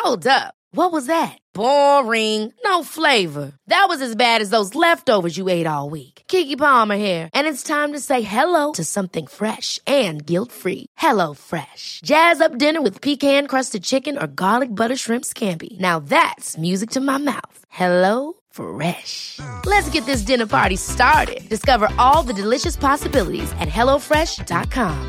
Hold up. What was that? Boring. No flavor. That was as bad as those leftovers you ate all week. Keke Palmer here, and it's time to say hello to something fresh and guilt-free. Hello Fresh. Jazz up dinner with pecan-crusted chicken or garlic butter shrimp scampi. Now that's music to my mouth. Hello Fresh. Let's get this dinner party started. Discover all the delicious possibilities at hellofresh.com.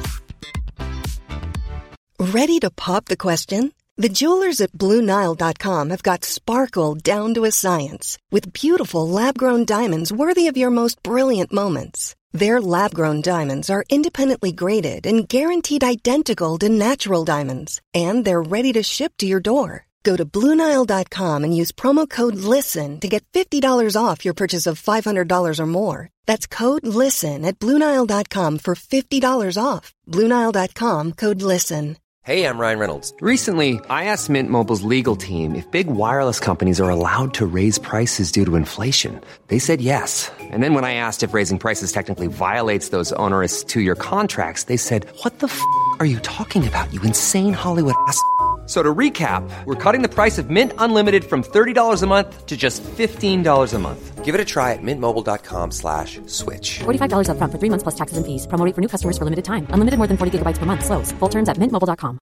Ready to pop the question? The jewelers at BlueNile.com have got sparkle down to a science with beautiful lab-grown diamonds worthy of your most brilliant moments. Their lab-grown diamonds are independently graded and guaranteed identical to natural diamonds, and they're ready to ship to your door. Go to BlueNile.com and use promo code LISTEN to get $50 off your purchase of $500 or more. That's code LISTEN at BlueNile.com for $50 off. BlueNile.com, code LISTEN. Hey, I'm Ryan Reynolds. Recently, I asked Mint Mobile's legal team if big wireless companies are allowed to raise prices due to inflation. They said yes. And then when I asked if raising prices technically violates those onerous two-year contracts, they said, "What the f*** are you talking about, you insane Hollywood ass?" So to recap, we're cutting the price of Mint Unlimited from $30 a month to just $15 a month. Give it a try at mintmobile.com/switch. $45 up front for 3 months plus taxes and fees. Promo rate for new customers for limited time. Unlimited more than 40 gigabytes per month. Slows full terms at mintmobile.com.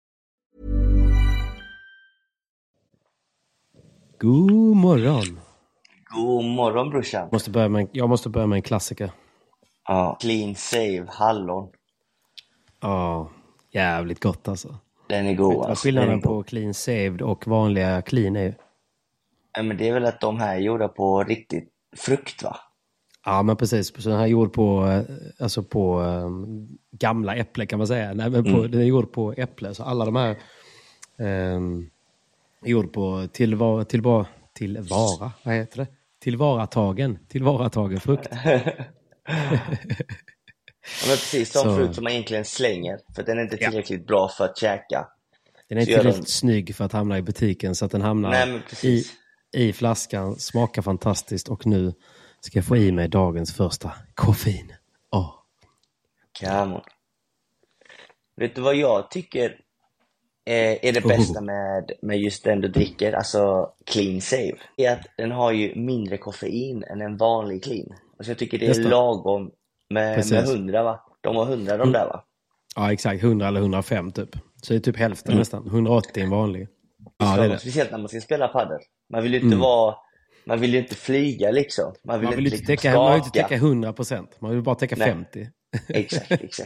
God morgon. God morgon, brorsan. Jag måste börja med en klassiker. Ja, clean save, hallon. Ja, jävligt gott alltså. Den är god. Vad skillnaden på clean saved och vanliga clean är? Ja, men det är väl att de här är gjorda på riktigt frukt, va? Ja, men precis. Så den här är gjord på, alltså på gamla äpple kan man säga. Nej, men den är gjord på äpple. Så alla de här är gjord på tillvara, vad heter det? Tillvaratagen frukt. Ja, men precis, som frukt som man egentligen slänger. För den är inte tillräckligt bra för att käka. Den är inte tillräckligt snygg för att hamna i butiken. Så att den hamnar i flaskan. Smakar fantastiskt. Och nu ska jag få i mig dagens första koffein. Come on. Vet du vad jag tycker är det bästa med just den du dricker? Alltså clean save. Är att den har ju mindre koffein än en vanlig clean. Och så jag tycker det är lagom med 100, va? De har 100 de där, va? Ja, exakt. 100 eller 105 typ. Så det är typ hälften nästan. 180 en vanlig. Ja, det är det. Speciellt när man ska spela padel. Man vill ju inte man vill ju inte flyga liksom. Man vill inte täcka 100%. Man vill bara täcka 50. Exakt.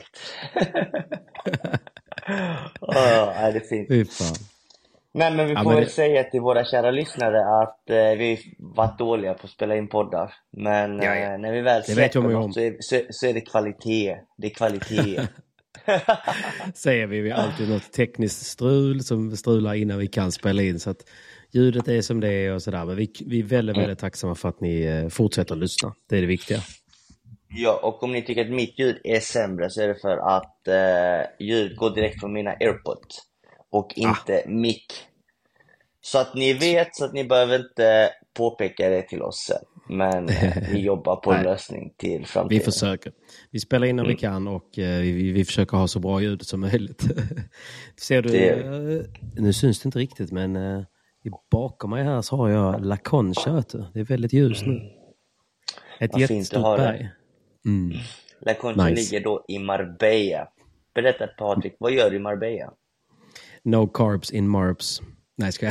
Det är fint. Nej, men vi får väl säga till våra kära lyssnare att vi varit dåliga på att spela in poddar. Men när vi väl släpper något så är det kvalitet. Det är kvalitet. Säger vi har alltid något tekniskt strul som strular innan vi kan spela in. Så att ljudet är som det är och sådär. Men vi är väldigt, väldigt tacksamma för att ni fortsätter att lyssna. Det är det viktiga. Ja, och om ni tycker att mitt ljud är sämre så är det för att ljud går direkt från mina AirPods och inte mic. Så att ni vet, så att ni behöver inte påpeka det till oss sen. Men vi jobbar på en lösning till framtiden. Vi försöker. Vi spelar in när vi kan och vi försöker ha så bra ljud som möjligt. Ser du, nu syns det inte riktigt, men bakom mig här så har jag La Concha. Det är väldigt ljus nu. Ett jättestort berg. La Concha ligger då i Marbella. Berätta, Patrik, vad gör du i Marbella? No carbs in Marbs. Nej, ska jag.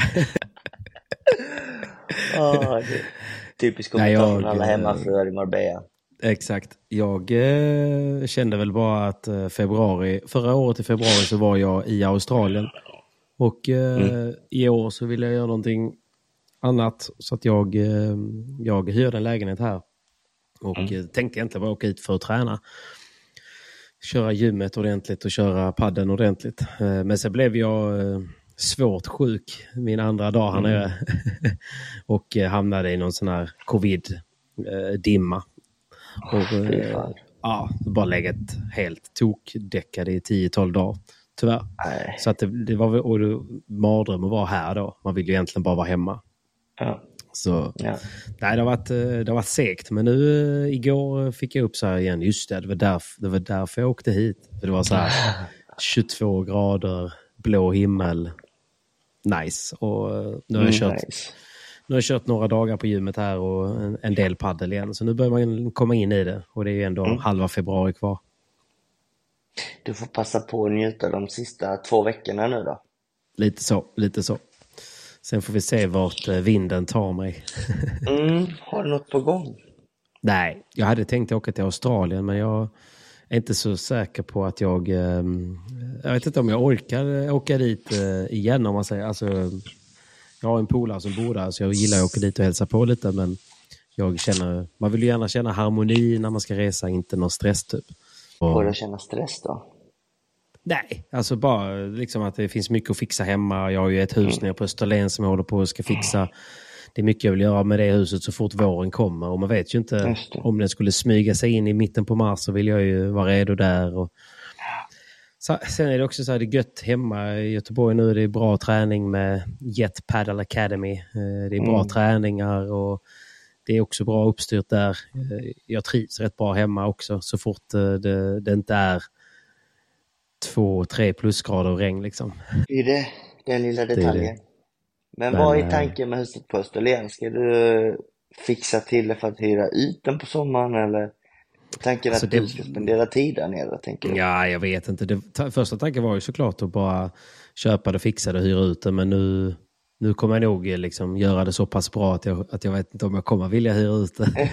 Typiskt kommentar från alla hemmafruar i Marbella. Exakt. Jag kände väl bara att förra året i februari så var jag i Australien. Och i år så ville jag göra någonting annat. Så att jag hyrde en lägenhet här. Och tänkte egentligen bara åka hit för att träna. Köra gymmet ordentligt och köra padden ordentligt. Men sen blev jag svårt sjuk min andra dag här nere. Och hamnade i någon sån här covid-dimma. Och bara legat helt tokdäckad i 10-12 dagar. Tyvärr. Så att det var mardröm att vara här då. Man vill ju egentligen bara vara hemma. Så nej, det har varit segt. Men nu igår fick jag upp så här igen. Just det var därför jag åkte hit. För det var så här 22 grader, blå himmel. nice. Och nu har jag kört några dagar på gymmet här och en del paddel igen. Så nu börjar man komma in i det. Och det är ju ändå halva februari kvar. Du får passa på att njuta de sista 2 veckorna nu då. Lite så. Sen får vi se vart vinden tar mig. Har du något på gång? Nej, jag hade tänkt åka till Australien, men jag är inte så säker på att jag vet inte om jag orkar åka dit igen, om man säger. Alltså, jag har en polare som bor där, så jag gillar att åka dit och hälsa på lite, men man vill ju gärna känna harmoni när man ska resa, inte någon stress typ. Får du känna stress då? Nej, alltså bara liksom att det finns mycket att fixa hemma. Jag har ju ett hus nere på Österlen som jag håller på att ska fixa. Det är mycket jag vill göra med det huset så fort våren kommer. Och man vet ju inte om den skulle smyga sig in i mitten på mars, så vill jag ju vara redo där. Och sen är det också så här, det är gött hemma i Göteborg nu. Det är bra träning med Jet Paddle Academy. Det är bra träningar och det är också bra uppstyrt där. Jag trivs rätt bra hemma också så fort det inte är 2-3 plusgrader och regn liksom. Det är den lilla detaljen. Men vad är tanken med huset på Österlen? Ska du fixa till det för att hyra ut den på sommaren, eller tanken att du ska spendera tid där nere, tänker du? Ja, jag vet inte. Första tanken var ju såklart att bara köpa det, fixa det och hyra ut det, men nu kommer jag nog liksom göra det så pass bra att jag vet inte om jag kommer vilja hyra ut det.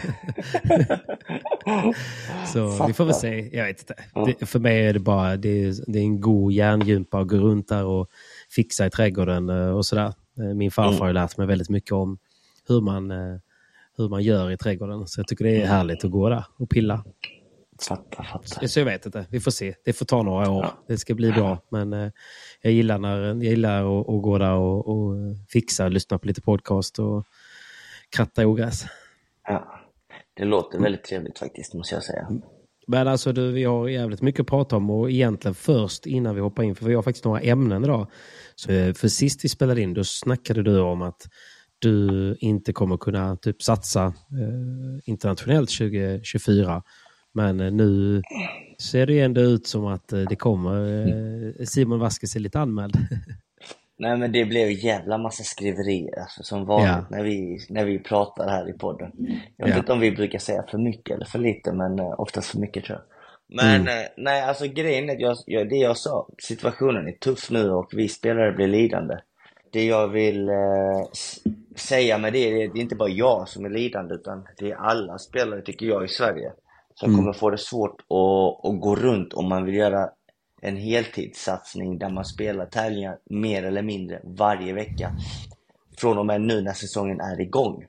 Så vi får väl se. Jag vet inte. För mig är det bara det är en god hjärngympa att gå runt där och fixa i trädgården och sådär. Min farfar har ju lärt mig väldigt mycket om hur man gör i trädgården. Så jag tycker det är härligt att gå där och pilla. Fattar. Så jag vet inte. Vi får se. Det får ta några år. Det ska bli bra. Men jag gillar att gå där och fixa, lyssna på lite podcast och kratta ogräs. Ja, det låter väldigt trevligt faktiskt, måste jag säga. Men alltså vi har jävligt mycket att prata om, och egentligen först innan vi hoppar in, för vi har faktiskt några ämnen idag. Så för sist vi spelade in, då snackade du om att du inte kommer kunna typ satsa internationellt 2024. Men nu ser det ändå ut som att det kommer. Simon Vasquez är lite anmäld. Nej, men det blev jävla massa skriverier alltså, som vanligt när vi pratar här i podden. Jag vet inte om vi brukar säga för mycket eller för lite, men oftast för mycket tror jag. Men nej, alltså grejen är att det jag sa, situationen är tuff nu och vi spelare blir lidande. Det jag vill säga med det är inte bara jag som är lidande, utan det är alla spelare, tycker jag, i Sverige som kommer få det svårt att gå runt om man vill göra en heltidssatsning där man spelar tävlingar mer eller mindre varje vecka från och med nu när säsongen är igång.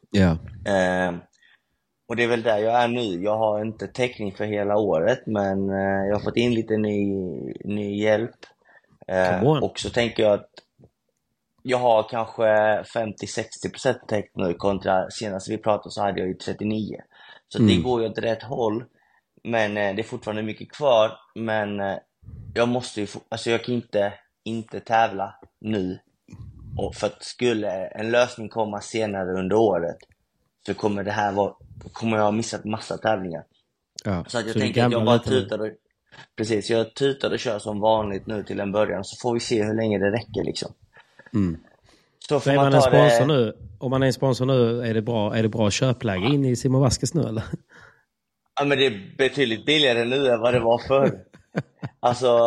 Och det är väl där jag är nu. Jag har inte täckning för hela året, men jag har fått in lite ny hjälp. Och så tänker jag att jag har kanske 50-60% täckt nu, kontra senast vi pratade så hade jag ju 39%. Så det går ju åt rätt håll, men det är fortfarande mycket kvar. Men jag måste ju, alltså jag kan inte tävla nu, och för att skulle en lösning komma senare under året så kommer jag ha missat massa tävlingar. Så att jag tänker att jag bara tutar och kör som vanligt nu till en början, så får vi se hur länge det räcker liksom. Så får man ta det... nu, om man är en sponsor nu, är det bra köpläge in i Simon Vasquez nu, eller? Ja, men det är betydligt billigare nu än vad det var förr. Alltså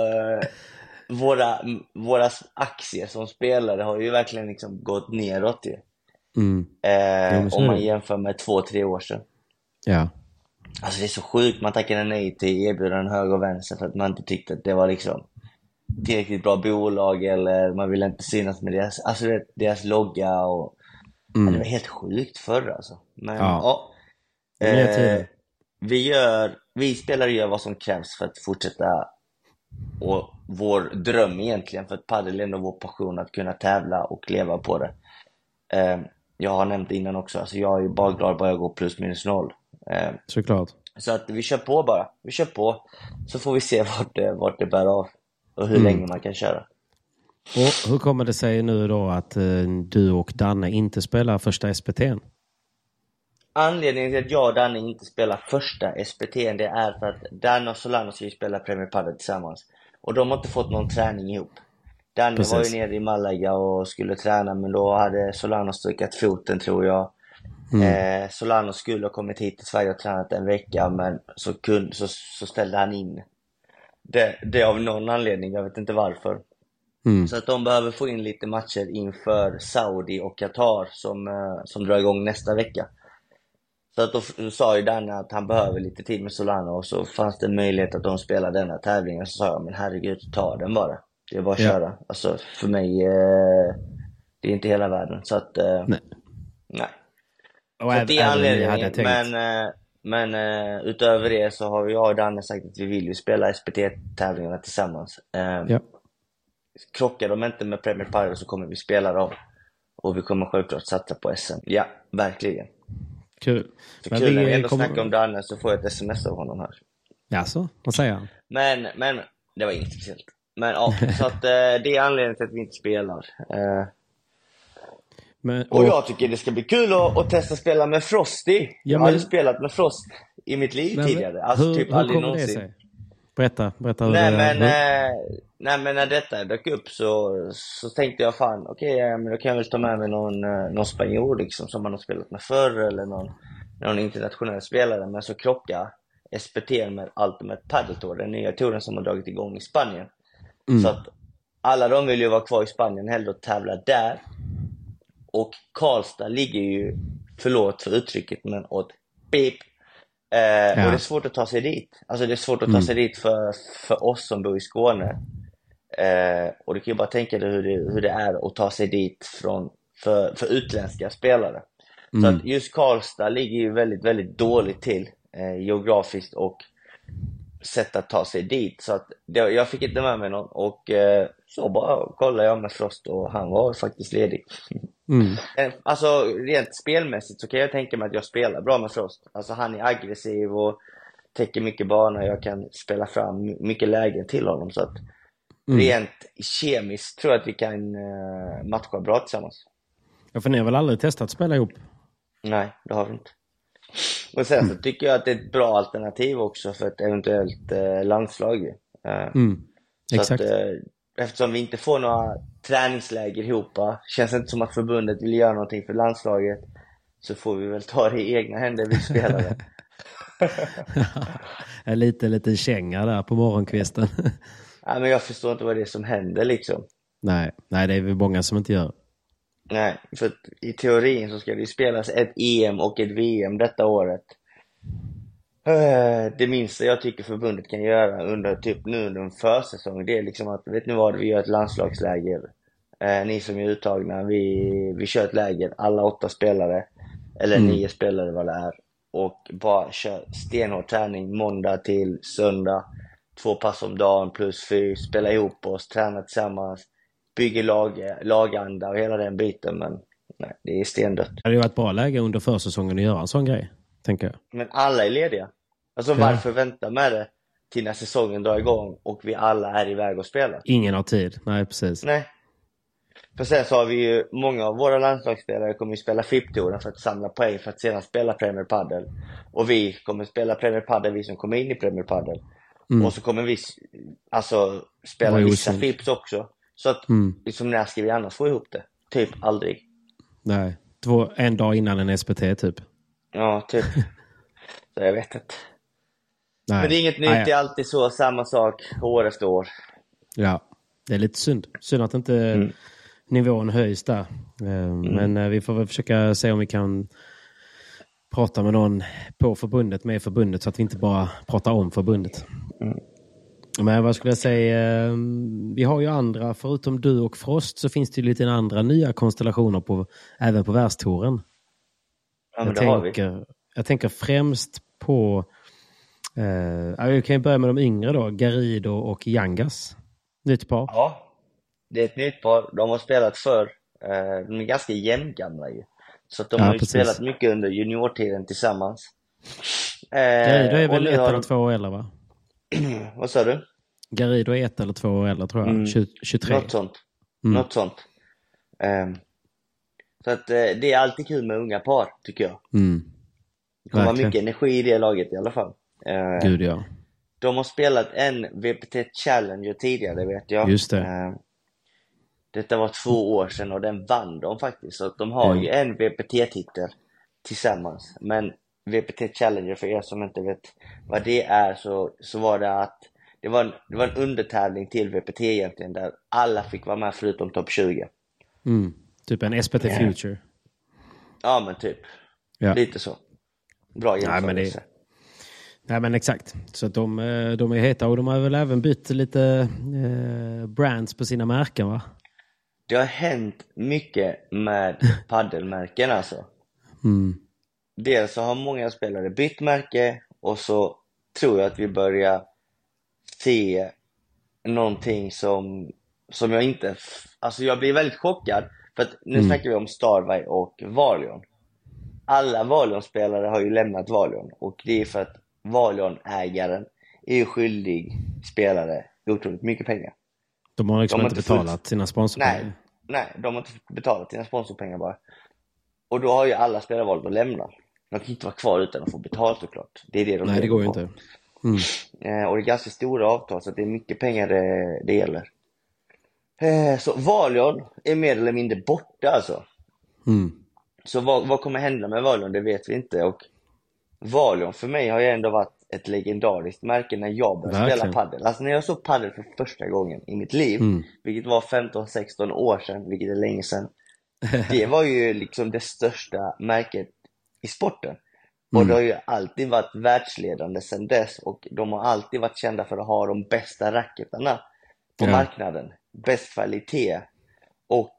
våra aktier som spelare har ju verkligen liksom gått neråt ju. Om man jämför med 2-3 år sedan. Ja. Alltså det är så sjukt, man tackade nej till erbjudanden höger och vänster för att man inte tyckte att det var liksom tillräckligt bra bolag, eller man ville inte synas med deras logga och det var helt sjukt förr alltså. Men vi spelare gör vad som krävs för att fortsätta, och vår dröm egentligen, för att padel är ändå vår passion, att kunna tävla och leva på det. Jag har nämnt innan också, alltså jag är ju bara glad bara jag går plus minus noll. Såklart. Så att vi kör på bara. Vi kör på, så får vi se vart det bär av och hur länge man kan köra. Och hur kommer det sig nu då att du och Danne inte spelar första SPT:n? Anledningen till att jag och Danne inte spelar första SPT:n, det är för att Danne och Solano ska spela Premier Padel tillsammans. Och de har inte fått någon träning ihop. Danne var ju nere i Malaga och skulle träna, men då hade Solano stökat foten, tror jag. Solano skulle ha kommit hit till Sverige och tränat en vecka, men så ställde han in det av någon anledning, jag vet inte varför. Så att de behöver få in lite matcher inför Saudi och Qatar som drar igång nästa vecka. Så att då sa ju Danne att han behöver lite tid med Solano, och så fanns det en möjlighet att de spelar denna tävlingen. Så sa jag, men herregud, ta den bara. Det är bara att köra. Alltså för mig, det är inte hela världen. Så att, nej. Och så det är anledningen. Men utöver det så har jag och Danne sagt att vi vill ju spela SPT-tävlingarna tillsammans. Krockar de inte med Premier Padel så kommer vi spela dem. Och vi kommer självklart satsa på SM. Ja, verkligen. Kul. Så men kul när vi ändå snackar om Danne, så får jag ett sms av honom här. Jaså, vad säger han? Men det var inget speciellt. Men ja, så att det är anledningen till att vi inte spelar. Och jag tycker det ska bli kul att testa spela med Frosty. Jag har aldrig spelat med Frost i mitt liv tidigare. Alltså typ aldrig någonsin. Berätta Nej, men när detta dök upp så tänkte jag, fan, okej, men då kan jag väl ta med mig någon spanjor liksom, som man har spelat med förr, eller någon internationell spelare. Men så krockar SPT med Ultimate Padel Tour, den nya touren som har dragit igång i Spanien. Så att alla de vill ju vara kvar i Spanien, hellre att tävla där. Och Karlstad ligger ju, förlåt för uttrycket, men åt pip. Och det är svårt att ta sig dit. Alltså det är svårt att ta sig dit för oss som bor i Skåne. Och du kan ju bara tänka dig hur det är att ta sig dit för utländska spelare. Så att just Karlstad ligger ju väldigt, väldigt dåligt till geografiskt och sätt att ta sig dit. Så att jag fick inte med mig någon. Och så bara kollade jag med Frost, och han var faktiskt ledig. Alltså rent spelmässigt så kan jag tänka mig att jag spelar bra med Frost. Alltså han är aggressiv och täcker mycket bana. Jag kan spela fram mycket lägen till honom. Så att rent kemiskt tror jag att vi kan matcha bra tillsammans. Ja, för ni har väl aldrig testat att spela ihop? Nej, det har vi inte. Och sen så tycker jag att det är ett bra alternativ också för ett eventuellt landslag. Exakt. Så att, eftersom vi inte får några träningsläger ihop, känns det inte som att förbundet vill göra någonting för landslaget, så får vi väl ta det i egna händer, vi spelare. lite känga där på morgonkvisten. Ja, men jag förstår inte vad det är som händer liksom. Nej, det är väl många som inte gör. Nej, för i teorin så ska det spelas ett EM och ett VM detta året. Det minsta jag tycker förbundet kan göra under en försäsong, det är liksom att, vet ni vad, vi gör ett landslagsläger. Ni som är uttagna, vi kör ett läger, alla 8 spelare, eller 9 spelare vad det är. Och bara kör stenhård träning måndag till söndag, 2 pass om dagen plus 4, spela ihop oss, träna tillsammans, bygger laganda och hela den biten. Men nej, det är stendött. Det hade ju varit bra läge under försäsongen att göra en sån grej, tänker jag. Men alla är lediga. Alltså varför vänta med det till när säsongen drar igång och vi alla är iväg och spelar? Ingen har tid, nej precis. Nej. För sen så har vi ju, många av våra landslagsspelare kommer ju spela FIP-touren för att samla poäng för att sedan spela Premier Padel. Och vi kommer spela Premier Padel, vi som kommer in i Premier Padel. Och så kommer vi spela vissa FIPs också. Så att liksom, när ska vi annars få ihop det? Typ aldrig. Nej, en dag innan en SPT typ. Ja, typ. Så jag vet inte. Nej. Men det är inget nytt, det är alltid så, samma sak år efter år. Ja, det är lite synd. Synd att inte nivån höjs där. Men vi får väl försöka se om vi kan prata med någon på förbundet, med förbundet, så att vi inte bara pratar om förbundet. Men vad skulle jag säga, vi har ju andra, förutom du och Frost så finns det ju lite andra nya konstellationer även på världstouren. Ja, men det har vi. Jag tänker främst på jag kan ju börja med de yngre då, Garrido och Yangas. Nytt par. Ja, det är ett nytt par. De har spelat förr. De är ganska jämngamla ju. Så att de har ju spelat mycket under juniortiden tillsammans. Garrido är väl 1 eller 2 år äldre, va? Vad sa du? Garrido är 1 eller 2 år äldre, tror jag. 23. Något sånt. Så att det är alltid kul med unga par, tycker jag. Det kommer vara mycket energi i det laget i alla fall. Gud, ja. De har spelat en VPT Challenger tidigare, vet jag. Just det. Detta var 2 år sedan och den vann de faktiskt. Så de har ju en VPT-titel tillsammans. Men VPT Challenger, för er som inte vet vad det är, så var det att det var en undertävling till VPT egentligen, där alla fick vara med förutom topp 20. Typ en SPT Future. Ja, men typ. Ja. Lite så. Bra jämförelse. Nej, men exakt. Så att de är heta, och de har väl även bytt lite brands på sina märken, va? Det har hänt mycket med paddelmärken alltså. Dels så har många spelare bytt märke, och så tror jag att vi börjar se någonting som jag inte... Alltså jag blir väldigt chockad, för att nu snackar vi om Starway och Valion. Alla Valion-spelare har ju lämnat Valion, och det är för att Valion-ägaren är ju skyldig spelare otroligt mycket pengar. De har liksom inte betalat sina sponsorpengar. Nej, de har inte betalat sina sponsorpengar bara. Och då har ju alla spelare valt att lämna. De kan inte vara kvar utan att få betalt, såklart. Det är det de... Nej, det går ju inte. Och det är ganska stora avtal, så det är mycket pengar det gäller. Så Valion är mer eller mindre borta alltså. Så vad kommer hända med Valion, det vet vi inte. Och Valion för mig har ju ändå varit ett legendariskt märke när jag började spela paddel. Alltså när jag såg paddel för första gången i mitt liv, vilket var 15-16 år sedan, vilket är länge sedan. Det var ju liksom det största märket i sporten. Och det har ju alltid varit världsledande sedan dess, och de har alltid varit kända för att ha de bästa racketarna på marknaden. Bäst kvalitet. Och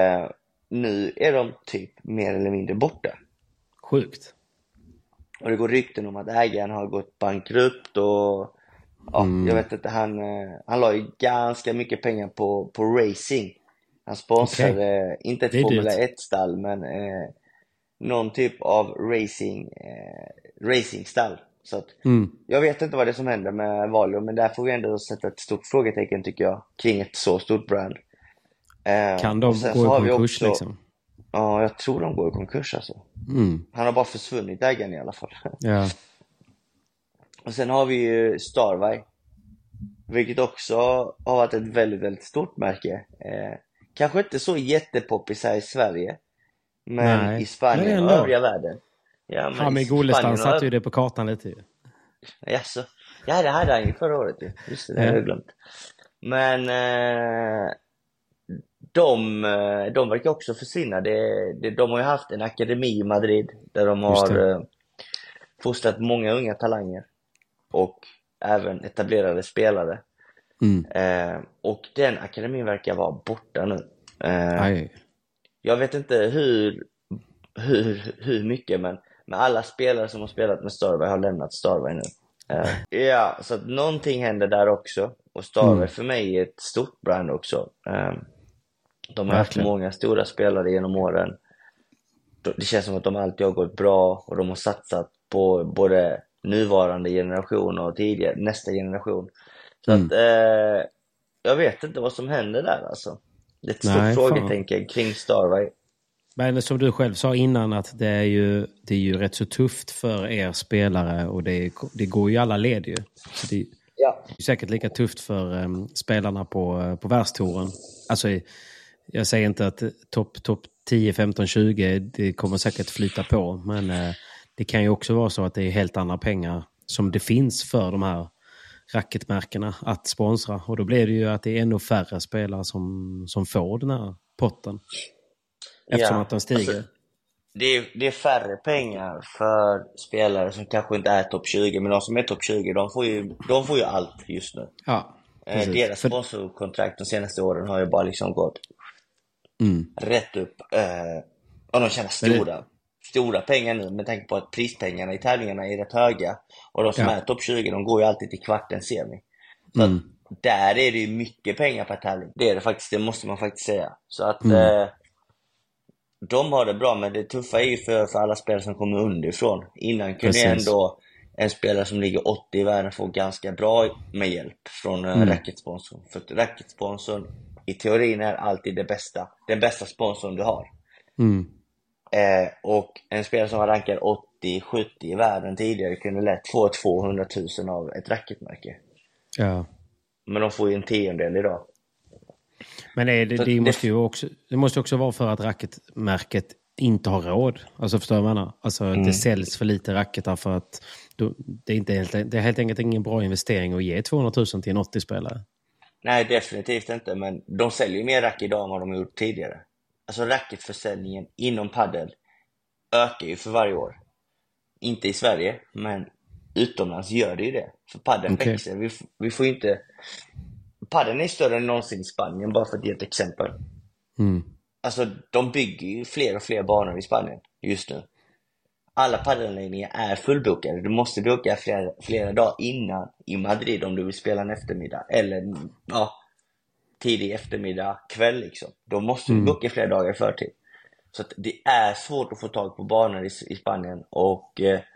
nu är de typ mer eller mindre borta. Sjukt. Och det går rykten om att ägaren har gått bankrupt, och jag vet inte, han la ju ganska mycket pengar på racing. Han sponsrade inte ett Formula 1-stall, men någon typ av racingstall. Så att jag vet inte vad det är som händer med Valion, men där får vi ändå sätta ett stort frågetecken, tycker jag, kring ett så stort brand. Kan de gå i konkurs liksom? Ja, jag tror de går i konkurs alltså. Han har bara försvunnit, ägaren i alla fall. Ja. Och sen har vi ju Starway, vilket också har varit ett väldigt, väldigt stort märke. Kanske inte så jättepoppis här i Sverige, men i Spanien och övriga världen. Ja, men Golestan satte ju det på kartan lite ju. Jaså? Ja, det hade han ju förra året ju. Just det, det har jag glömt. Men de verkar också försvinna. De har ju haft en akademi i Madrid där de har fostrat många unga talanger och även etablerade spelare. Och den akademin verkar vara borta nu. Jag vet inte hur mycket, men alla spelare som har spelat med Starway har lämnat Starway nu. Ja, så att någonting händer där också. Och Starway för mig är ett stort brand också. De har haft många stora spelare genom åren. Det känns som att de alltid har gått bra, och de har satsat på både nuvarande generation och tidigare, nästa generation. Så att jag vet inte vad som händer där alltså. Det är ett stort frågetecken kring Starway. Men som du själv sa innan, att det är ju rätt så tufft för er spelare, och det går ju alla led ju. Så det är säkert lika tufft för spelarna på världstouren. Alltså jag säger inte att topp 10, 15, 20 det kommer säkert flyta på, men det kan ju också vara så att det är helt andra pengar som det finns för de här racketmärkena att sponsra, och då blir det ju att det är ännu färre spelare som får den här potten eftersom att de stiger. Alltså, det är färre pengar för spelare som kanske inte är topp 20, men de som är topp 20 de får ju allt just nu. Ja, deras sponsorkontrakt de senaste åren har ju bara liksom gått rätt upp, och de tjänar stora pengar nu, med tanke på att prispengarna i tävlingarna är rätt höga, och de som är topp 20 de går ju alltid till kvarten semi. Så att där är det ju mycket pengar per tävling. Det är det faktiskt, det måste man faktiskt säga. Så att de har det bra, men det tuffa är ju för alla spelare som kommer underifrån. Innan kunde ändå en spelare som ligger 80 i världen få ganska bra med hjälp från racketsponsorn. För racketsponsorn i teorin är alltid den bästa sponsorn du har. Och en spelare som var rankad 80-70 i världen tidigare kunde lätt få 200 000 av ett racketmärke. Ja. Men de får ju en tiondel idag. Men det måste också vara för att racketmärket inte har råd. Alltså förstår du vad jag menar? Alltså det säljs för lite racketar för att det är helt enkelt ingen bra investering att ge 200 000 till en 80-spelare. Nej, definitivt inte. Men de säljer ju mer racket idag än vad de har gjort tidigare. Alltså racketförsäljningen inom paddel ökar ju för varje år. Inte i Sverige, men utomlands gör det ju det. För paddeln växer. Vi får ju inte... Paddeln är större än någonsin i Spanien, bara för att ge ett exempel. Alltså, de bygger ju fler och fler banor i Spanien just nu. Alla paddelanläggningar är fullbokade. Du måste boka flera dagar innan i Madrid om du vill spela en eftermiddag. Eller tidig eftermiddag, kväll liksom. Då måste du boka flera dagar i förtid. Så att det är svårt att få tag på banor i Spanien. Och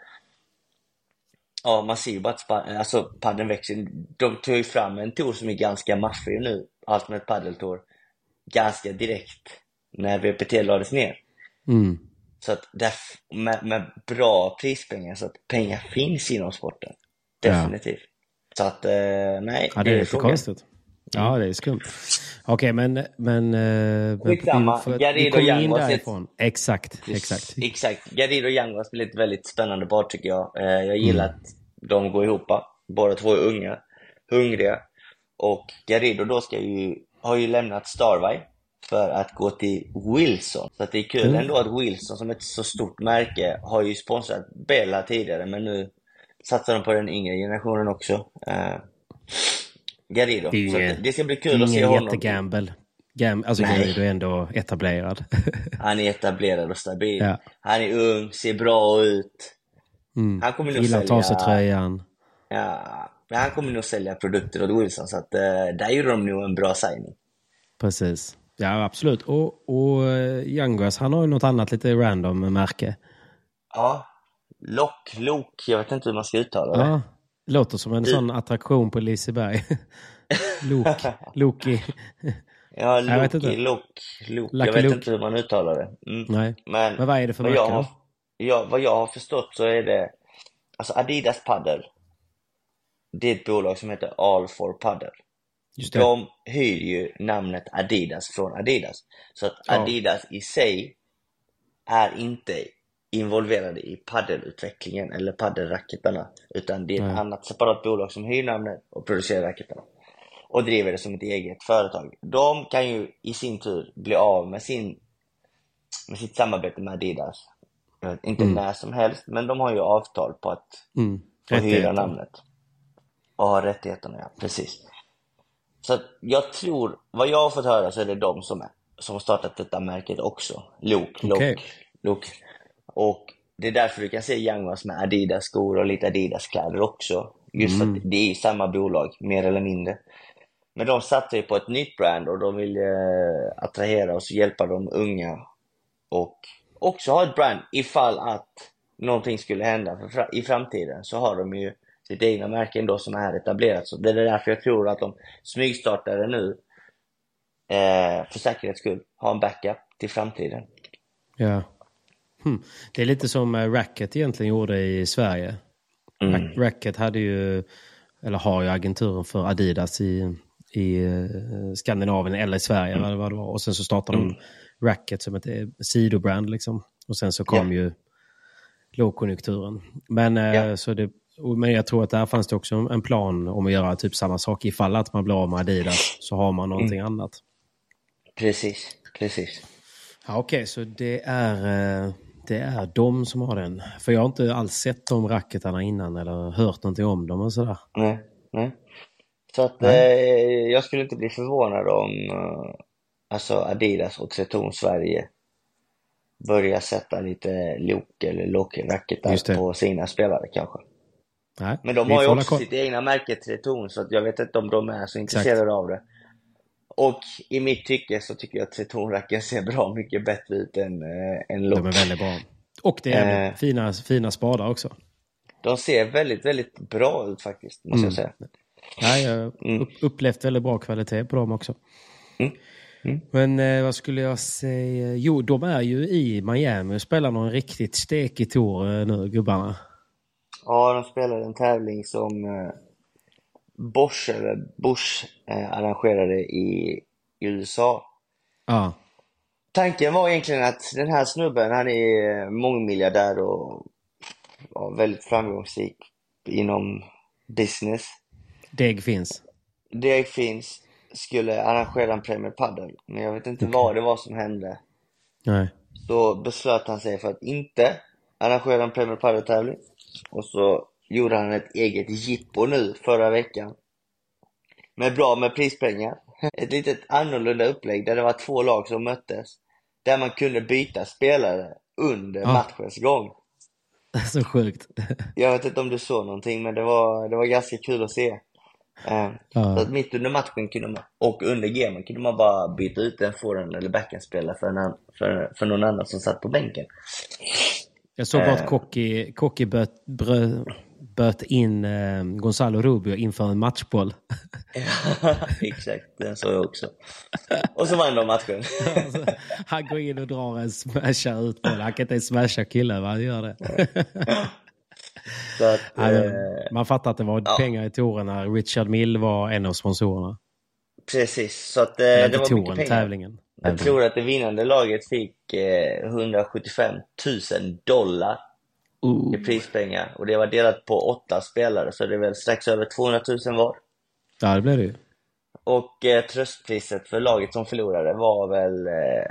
man ser ju bara att paddeln växer. De tog ju fram en tour som är ganska maffig nu. Ultimate Padel Tour. Ganska direkt när VPT lades ner. Så att med bra prispengar, så att pengar finns inom sporten. Definitivt. Så att nej, det är lite konstigt. Ja, det är skumt. Okej, men Garrido och Yanguas. Exakt. Garrido och Yanguas blir ett väldigt spännande par tycker jag. Jag gillar att de går ihop. Båda två är unga, hungriga. Och Garrido då har ju lämnat Starway för att gå till Wilson. Så att det är kul ändå att Wilson som ett så stort märke har ju sponsrat Bella tidigare, men nu satsar de på den yngre generationen också. Garrido. Det ska bli kul att se honom. Jättegamble. Garrido är ändå etablerad. Han är etablerad och stabil. Ja. Han är ung, ser bra ut. Han kommer nog gillar att ta sig tröjan. Ja, men han kommer nog sälja produkter åt Wilson, så att där gjorde de nog en bra signing. Precis. Ja, absolut. Och Yanguas, han har ju något annat lite random märke. Ja, Lok. Jag vet inte hur man ska uttala det. Ja, låter som en sån attraktion på Liseberg. Loki. Ja, Lok. Jag vet inte hur man uttalar det. Nej. Men vad är det för märke? Vad jag har förstått så är det... Alltså Adidas Padel. Det är ett bolag som heter All for Padel. De hyr ju namnet Adidas från Adidas. Så att Adidas i sig är inte involverade i paddelutvecklingen eller paddelracketarna, utan det är ett annat separat bolag som hyr namnet och producerar racketarna och driver det som ett eget företag. De kan ju i sin tur bli av med sitt samarbete med Adidas. Inte när som helst, men de har ju avtal på att få hyra namnet och ha rättigheterna, ja, precis. Så att jag tror, vad jag har fått höra, så är det de som har startat detta märket också. Lok. Och det är därför du kan se Yanguas med Adidas skor och lite Adidas kläder också. Just för att det är samma bolag, mer eller mindre. Men de satsar ju på ett nytt brand och de vill attrahera och hjälpa de unga. Och också ha ett brand ifall att någonting skulle hända i framtiden, så har de ju sitt egna märken då som är etablerat. Så det är därför jag tror att de smygstartade nu för säkerhets skull. Ha en backup till framtiden. Ja. Det är lite som Racket egentligen gjorde i Sverige. Racket hade ju, eller har ju agenturen för Adidas i Skandinavien eller i Sverige vad det var. Och sen så startade de Racket som ett sidobrand liksom. Och sen så kom ju lågkonjunkturen. Men men jag tror att där fanns det också en plan om att göra typ samma sak. Ifall att man blir av med Adidas så har man någonting annat. Precis. Ja, okej, så det är de som har den. För jag har inte alls sett de racketarna innan eller hört någonting om dem och sådär. Nej. Så att jag skulle inte bli förvånad om Adidas och Tretorn Sverige börjar sätta lite lock-racketar på sina spelare kanske. Nej, men de har ju också sitt egna märke Tretorn, så att jag vet inte om de är så intresserade av det. Och i mitt tycke så tycker jag att Tretorn-racken ser bra mycket bättre ut än lock. De är väldigt bra. Och det är fina spadar också. De ser väldigt, väldigt bra ut faktiskt, måste jag säga. Ja, jag har upplevt väldigt bra kvalitet på dem också. Men vad skulle jag säga? Jo, de är ju i Miami och spelar någon riktigt stekig tour nu, gubbarna. Ja, de spelar en tävling som Bosch arrangerade i i USA. Ja. Tanken var egentligen att den här snubben, han är mångmiljardär och väldigt framgångsrik inom business. Deg finns. Det finns, skulle arrangera en Premier Padel, men jag vet inte vad det var som hände. Nej. Så beslöt han sig för att inte arrangera en Premier Padel-tävling. Och så gjorde han ett eget jippo nu förra veckan. Med prispengar. Ett litet annorlunda upplägg där det var 2 lag som möttes. Där man kunde byta spelare under matchens gång. Så sjukt. Jag vet inte om du såg någonting, men det var ganska kul att se. Så att mitt under matchen kunde man, och under gamen kunde man bara byta ut en forehand eller backhand-spelare för någon annan som satt på bänken. Jag såg bara att Koki böt in Gonzalo Rubio inför en matchboll. Ja, exakt. Den såg jag också. Och så vann de matchen. Han går in och drar en smasha ut på det. Han kan inte smasha killar, vad han gör det. Så att, man fattar att det var pengar i touren när Richard Mill var en av sponsorerna. Precis, så att det var touren, mycket pengar. Tävlingen. Jag tror att det vinnande laget fick $175,000 i prispengar. Och det var delat på 8 spelare, så det är väl strax över 200,000 var. Ja, det blev det ju. Och tröstpriset för laget som förlorade var väl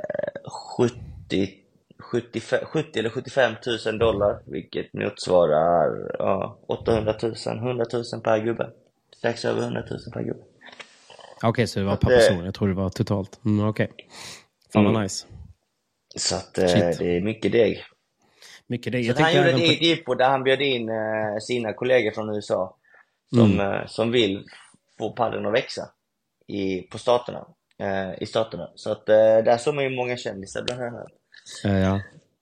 70 eller $75,000, vilket motsvarar 800,000, 100,000 per gubbe. Strax över 100,000 per gubbe. Okej, så det var per person. Jag tror det var totalt. Okej. Fan vad nice. Så att det är mycket deg. Mycket deg. Så han gjorde ett eget jippo där han bjöd in sina kollegor från USA som vill få paddeln att växa i staterna. Så att där såg man ju många kändisar bland annat. Ja.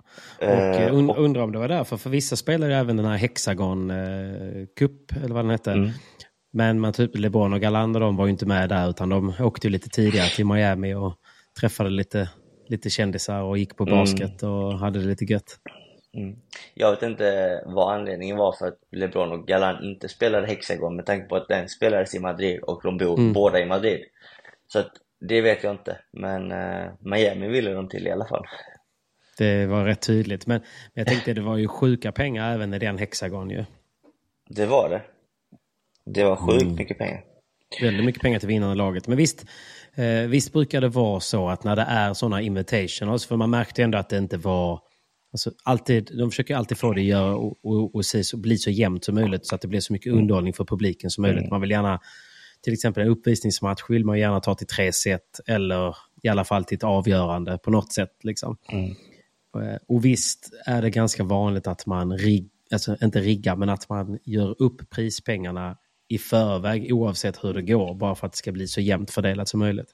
Och undrar om det var därför. För vissa spelar ju även den här Hexagon Cup, eller vad den heter. Men man typ LeBron och Galland, de var ju inte med där, utan de åkte ju lite tidigare till Miami och träffade lite kändisar och gick på basket och hade det lite gött. Jag vet inte vad anledningen var för att LeBron och Galland inte spelade Hexagon, med tanke på att den spelades i Madrid och de bor båda i Madrid. Så att, det vet jag inte, men Miami ville de till i alla fall. Det var rätt tydligt, men jag tänkte det var ju sjuka pengar även i den Hexagon ju. Det var det. Det var sjukt mycket pengar. Väldigt mycket pengar till vinnande laget. Men visst brukar det vara så att när det är sådana invitationals, för man märkte ändå att det inte var, alltså de försöker alltid få det att göra och bli så jämnt som möjligt, så att det blir så mycket underhållning för publiken som möjligt. Man vill gärna, till exempel en uppvisningsmatch vill man gärna ta till 3 set, eller i alla fall till ett avgörande på något sätt liksom. Och visst är det ganska vanligt att man inte riggar, men att man gör upp prispengarna i förväg oavsett hur det går, bara för att det ska bli så jämnt fördelat som möjligt.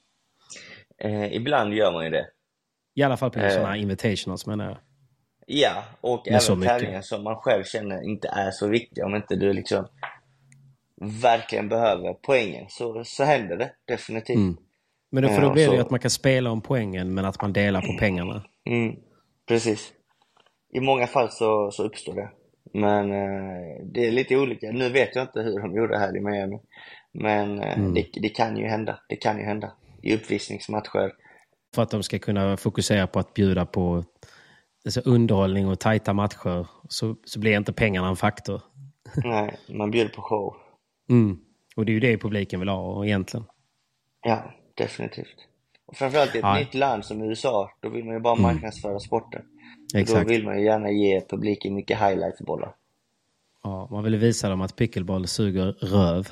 Ibland gör man ju det. I alla fall på sådana här invitationals, menar jag. Ja, och även tävlingar som man själv känner inte är så viktiga. Om inte du liksom verkligen behöver poängen, så händer det definitivt. Men då blir det ju att man kan spela om poängen, men att man delar på pengarna. Precis. I många fall så uppstår det. Men det är lite olika. Nu vet jag inte hur de gjorde här i Miami. Men det kan ju hända. Det kan ju hända i uppvisningsmatcher. För att de ska kunna fokusera på att bjuda på alltså underhållning och tajta matcher, så blir inte pengarna en faktor. Nej, man bjuder på show. Och det är ju det publiken vill ha egentligen. Ja, definitivt. Och framförallt i ett nytt land som USA, då vill man ju bara marknadsföra sporten. Exakt. Då vill man ju gärna ge publiken mycket highlights-bollar. Ja, man vill visa dem att pickleball suger röv.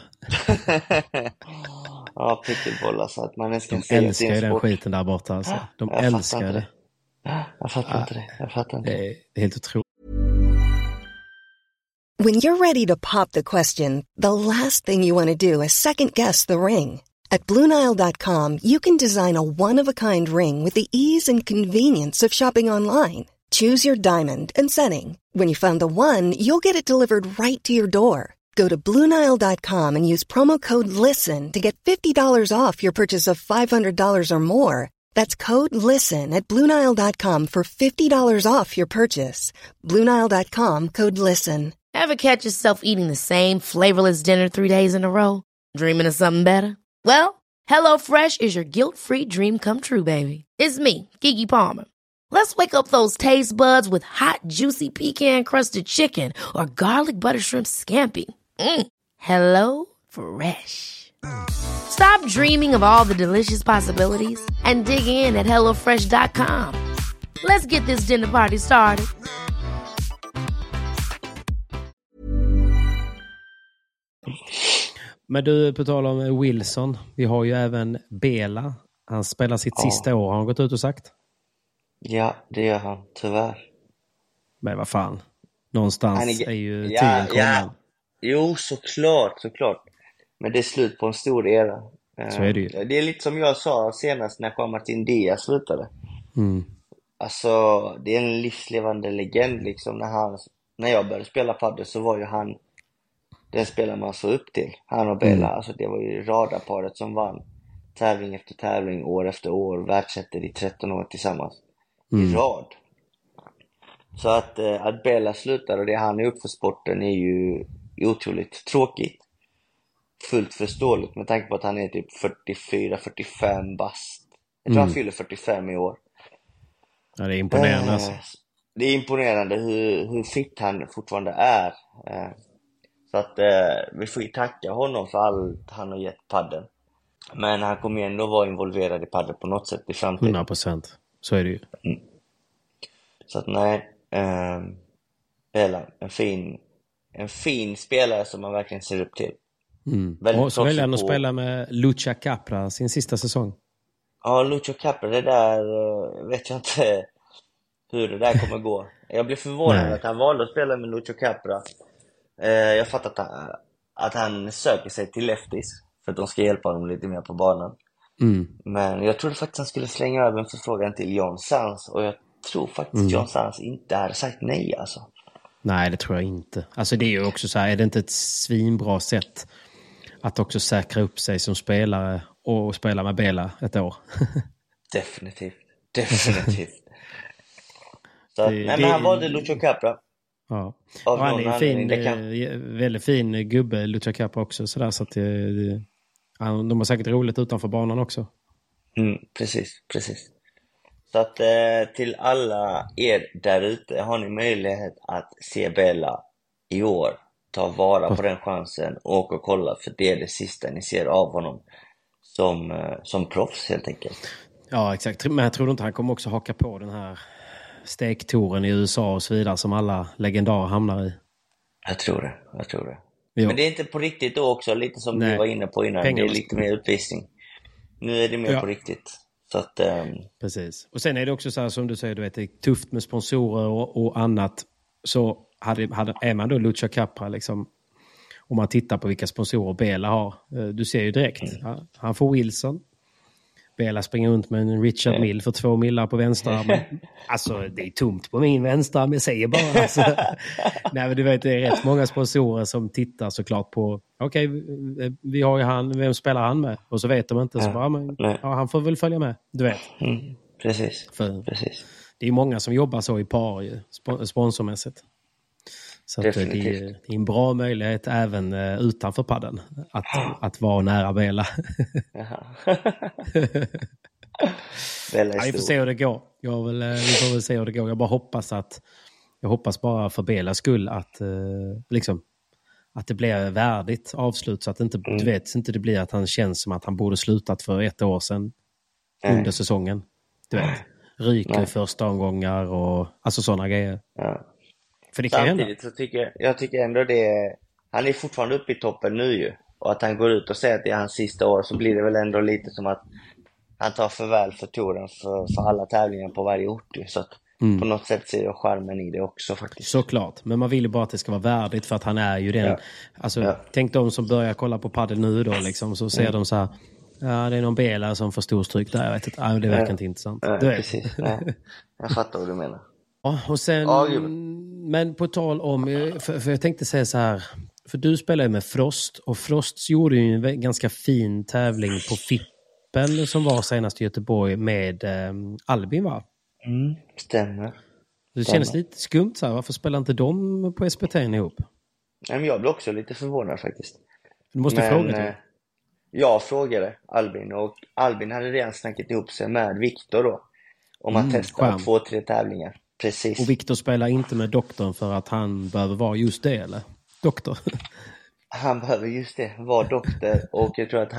Ja, pickleball, så att man ens kan se sin sport. De älskar ju den skiten där borta alltså. De älskar det. Jag fattar inte det. Det är helt otroligt. When you're ready to pop the question, the last thing you want to do is second guess the ring. At BlueNile.com, you can design a one-of-a-kind ring with the ease and convenience of shopping online. Choose your diamond and setting. When you find the one, you'll get it delivered right to your door. Go to BlueNile.com and use promo code LISTEN to get $50 off your purchase of $500 or more. That's code LISTEN at BlueNile.com for $50 off your purchase. BlueNile.com, code LISTEN. Ever catch yourself eating the same flavorless dinner 3 days in a row? Dreaming of something better? Well, HelloFresh is your guilt-free dream come true, baby. It's me, Keke Palmer. Let's wake up those taste buds with hot, juicy pecan-crusted chicken or garlic butter shrimp scampi. Hello Fresh. Stop dreaming of all the delicious possibilities and dig in at HelloFresh.com. Let's get this dinner party started. Men du, på tal om Wilson, vi har ju även Bela. Han spelar sitt sista år, har han gått ut och sagt? Ja, det gör han, tyvärr. Men vad fan, någonstans är ju tiden kommen. Jo, såklart. Men det är slut på en stor era. Så är det ju. Det är lite som jag sa senast när Martin Diaz slutade. Alltså, det är en livslevande legend liksom. När jag började spela padel så var ju han den spelare man så upp till. Han och Bela, alltså det var ju radarparet som vann tävling efter tävling, år efter år, världsettor i 13 år tillsammans i rad. Så att Bela slutar och det han är upp för sporten är ju otroligt tråkigt. Fullt förståeligt med tanke på att han är typ 44-45 bast. Jag tror han fyller 45 i år. Ja, det är imponerande alltså. Det är imponerande hur fit han fortfarande är. Så att vi får ju tacka honom för allt han har gett padden. Men han kommer ändå vara involverad i padden på något sätt i framtiden. 100%, så är det ju. Så att nej, Bela, en fin spelare som man verkligen ser upp till. Och så väljer han att spela med Lucha Capra sin sista säsong. Ja, Lucha Capra, det där vet jag inte hur det där kommer gå. Jag blev förvånad att han valde att spela med Lucha Capra. Jag fattar att han söker sig till leftis för att de ska hjälpa honom lite mer på banan. Men jag trodde faktiskt han skulle slänga över en förfrågan till John Sanz. Och jag tror faktiskt John Sanz inte hade sagt nej alltså. Nej, det tror jag inte. Alltså det är ju också så här, är det inte ett svinbra sätt att också säkra upp sig som spelare och spela med Bela ett år? Definitivt. Så, men han valde Lucha Capra. Ja. Och han är en väldigt fin gubbe, Lucha Capra också. Så att de har säkert roligt utanför banan också. Precis. Så att till alla er där ute, har ni möjlighet att se Bela i år, ta vara på den chansen och åka och kolla, för det är det sista ni ser av honom som proffs helt enkelt. Ja, exakt. Men jag tror inte han kommer också haka på den här stegtouren i USA och så vidare som alla legendarer hamnar i. Jag tror det. Jo. Men det är inte på riktigt då också, lite som vi var inne på innan. Pengar. Det är lite mer utvisning. Nu är det mer på riktigt. Så att, precis. Och sen är det också så här som du säger, du vet, det är tufft med sponsorer och annat. Så är man då Lucha Capra liksom, om man tittar på vilka sponsorer Bela har. Du ser ju direkt. Han får Wilson. Bela springer runt med en Richard Mill för 2 millar på vänsterarmen. Alltså, det är tomt på min vänsterarm, jag säger bara. Alltså. Nej, men du vet, det är rätt många sponsorer som tittar såklart på, okej, vi har ju han, vem spelar han med? Och så vet de inte, så bara, men, han får väl följa med, du vet. Precis. Det är många som jobbar så i par ju, sponsormässigt. Så att det är en bra möjlighet även utanför padden att vara nära Bela. Vi får se hur det går. Vi får väl se hur det går. Jag hoppas bara för Belas skull att det blir värdigt avslut, så att inte det blir att han känns som att han borde slutat för 1 år sedan under säsongen. Du vet, ryker första omgångar och alltså sådana grejer. Ja. För det samtidigt så tycker jag ändå han är fortfarande uppe i toppen nu ju, och att han går ut och säger att det är hans sista år, så blir det väl ändå lite som att han tar förväl för touren för alla tävlingar på varje ort ju. Så att på något sätt ser jag charmen i det också faktiskt. Såklart, men man vill ju bara att det ska vara värdigt, för att han är ju den tänk de som börjar kolla på padel nu då liksom, så ser de så här, ja, det är någon Bela som får storstryk där, jag vet inte, det verkar inte intressant. Precis. Jag fattar vad du menar. Ja, och sen, men på tal om, för jag tänkte säga så här, för du spelar med Frost, och Frost gjorde ju en ganska fin tävling på Fippen som var senast i Göteborg med Albin, va? Stämmer. Det känns lite skumt så här, varför spelar inte de på SPT ihop? Nej, men jag blev också lite förvånad faktiskt. Du måste fråga dig. jag frågade Albin, och Albin hade redan snackat ihop sig med Viktor då om att testa skönt. 2-3 tävlingar. Precis. Och Viktor spelar inte med doktorn för att han behöver vara just det, eller? Doktor. Han behöver just det, vara doktor, och jag tror att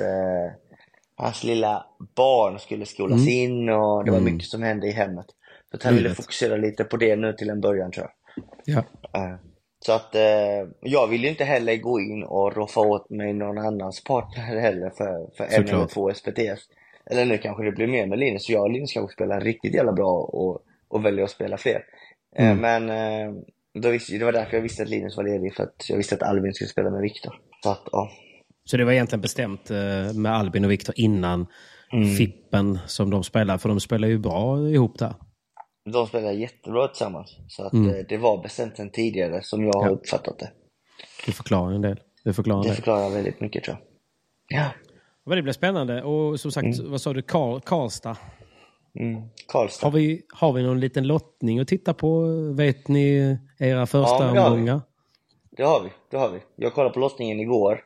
hans lilla barn skulle skolas in, och det var mycket som hände i hemmet. Så att han ville fokusera lite på det nu till en början, tror jag. Ja. Så att jag vill ju inte heller gå in och roffa åt mig någon annans partner heller för en eller två SPTs. Eller nu kanske det blir mer med Linus, så jag och Linus kanske spelar riktigt jävla bra och väljer att spela fler. Men det var därför jag visste att Linus var ledig, för att jag visste att Albin skulle spela med Viktor. Så att, ja. Så det var egentligen bestämt med Albin och Viktor innan Fippen som de spelar, för de spelar ju bra ihop där. De spelar jättebra tillsammans. Så att det var bestämt sen tidigare, som jag har uppfattat det. Det förklarar en del. Det förklarar väldigt mycket, tror jag. Ja. Men det blir spännande. Och som sagt, vad sa du? Karlstad. Karlstad. Har vi någon liten lottning att titta på? Vet ni era första omgångar? Det har vi. Jag kollade på lottningen igår.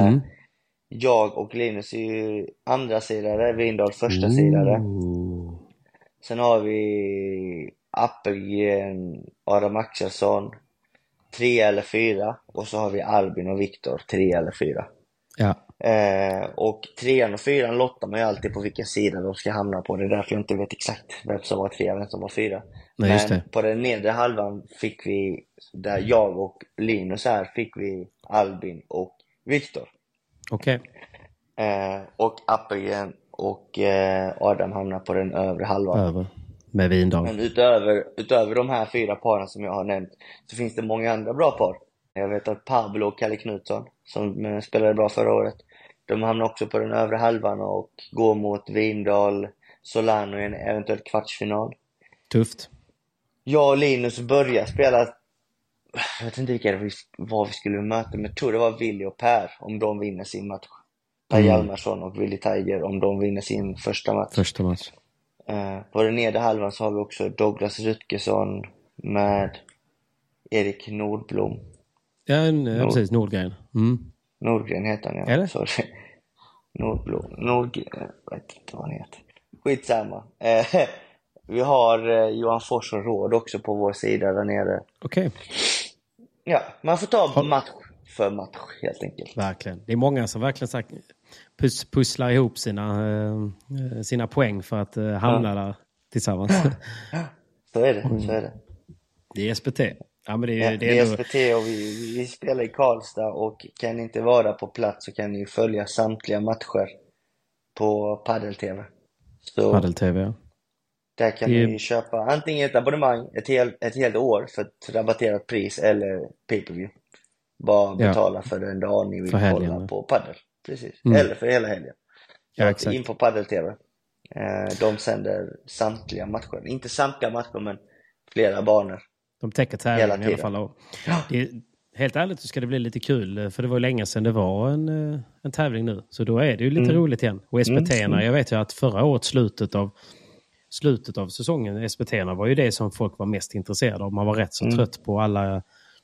Jag och Linus är ju andra sidare, Vindal första sidare. Sen har vi Appelgren, Adam Axelsson 3 eller 4. Och så har vi Albin och Viktor 3 eller 4. Ja. Och 3 och 4 lottar man ju alltid på vilken sida de ska hamna på. Det är därför jag inte vet exakt vem som var 3 och vem som var 4. Nej, men på den nedre halvan fick vi, där jag och Linus fick vi Albin och Viktor. Okej. Och Appelgren och Adam hamnar på den övre halvan. Med Vindal. Men utöver de här 4 paren som jag har nämnt, så finns det många andra bra par. Jag vet att Pablo och Kalle Knutsson, som spelade bra förra året, de hamnar också på den övre halvan och går mot Vindal, Solano i en eventuell kvartsfinal. Tufft. Jag och Linus börjar spela, jag vet inte vilka vad vi skulle möta, men jag tror det var Willy och Per om de vinner sin match. Per Hjalmarsson och Willy Tiger om de vinner sin första match. På den nedre halvan så har vi också Douglas Rutgersson med Erik Nordblom. Ja, precis, Nordgren. Nordgren heter han, ja. Eller? Sorry. Nordgren, jag vet inte vad han heter. Skitsamma. Vi har Johan Fors och Råd också på vår sida där nere. Okej. Ja, man får ta match för match helt enkelt. Verkligen. Det är många som verkligen sagt pusslar ihop sina poäng för att hamna där tillsammans. Så är det. Det är SPT. Ja, men det är SPT, och vi spelar i Karlstad, och kan ni inte vara på plats så kan ni följa samtliga matcher på Padel-TV. Padel-TV, ja. Där kan ni köpa antingen ett abonnemang ett helt år för ett rabatterat pris, eller pay-per-view. Bara betala för den dag ni vill kolla på padel. Precis. Eller för hela helgen. Ja, exakt. In på Padel-TV. De sänder samtliga matcher. Inte samtliga matcher, men flera banor. De täcker tävlingen i alla fall. Helt ärligt så ska det bli lite kul. För det var länge sedan det var en tävling nu. Så då är det ju lite roligt igen. Och SPT-erna, jag vet ju att förra året slutet av säsongen, SPT-erna var ju det som folk var mest intresserade av. Man var rätt så trött på alla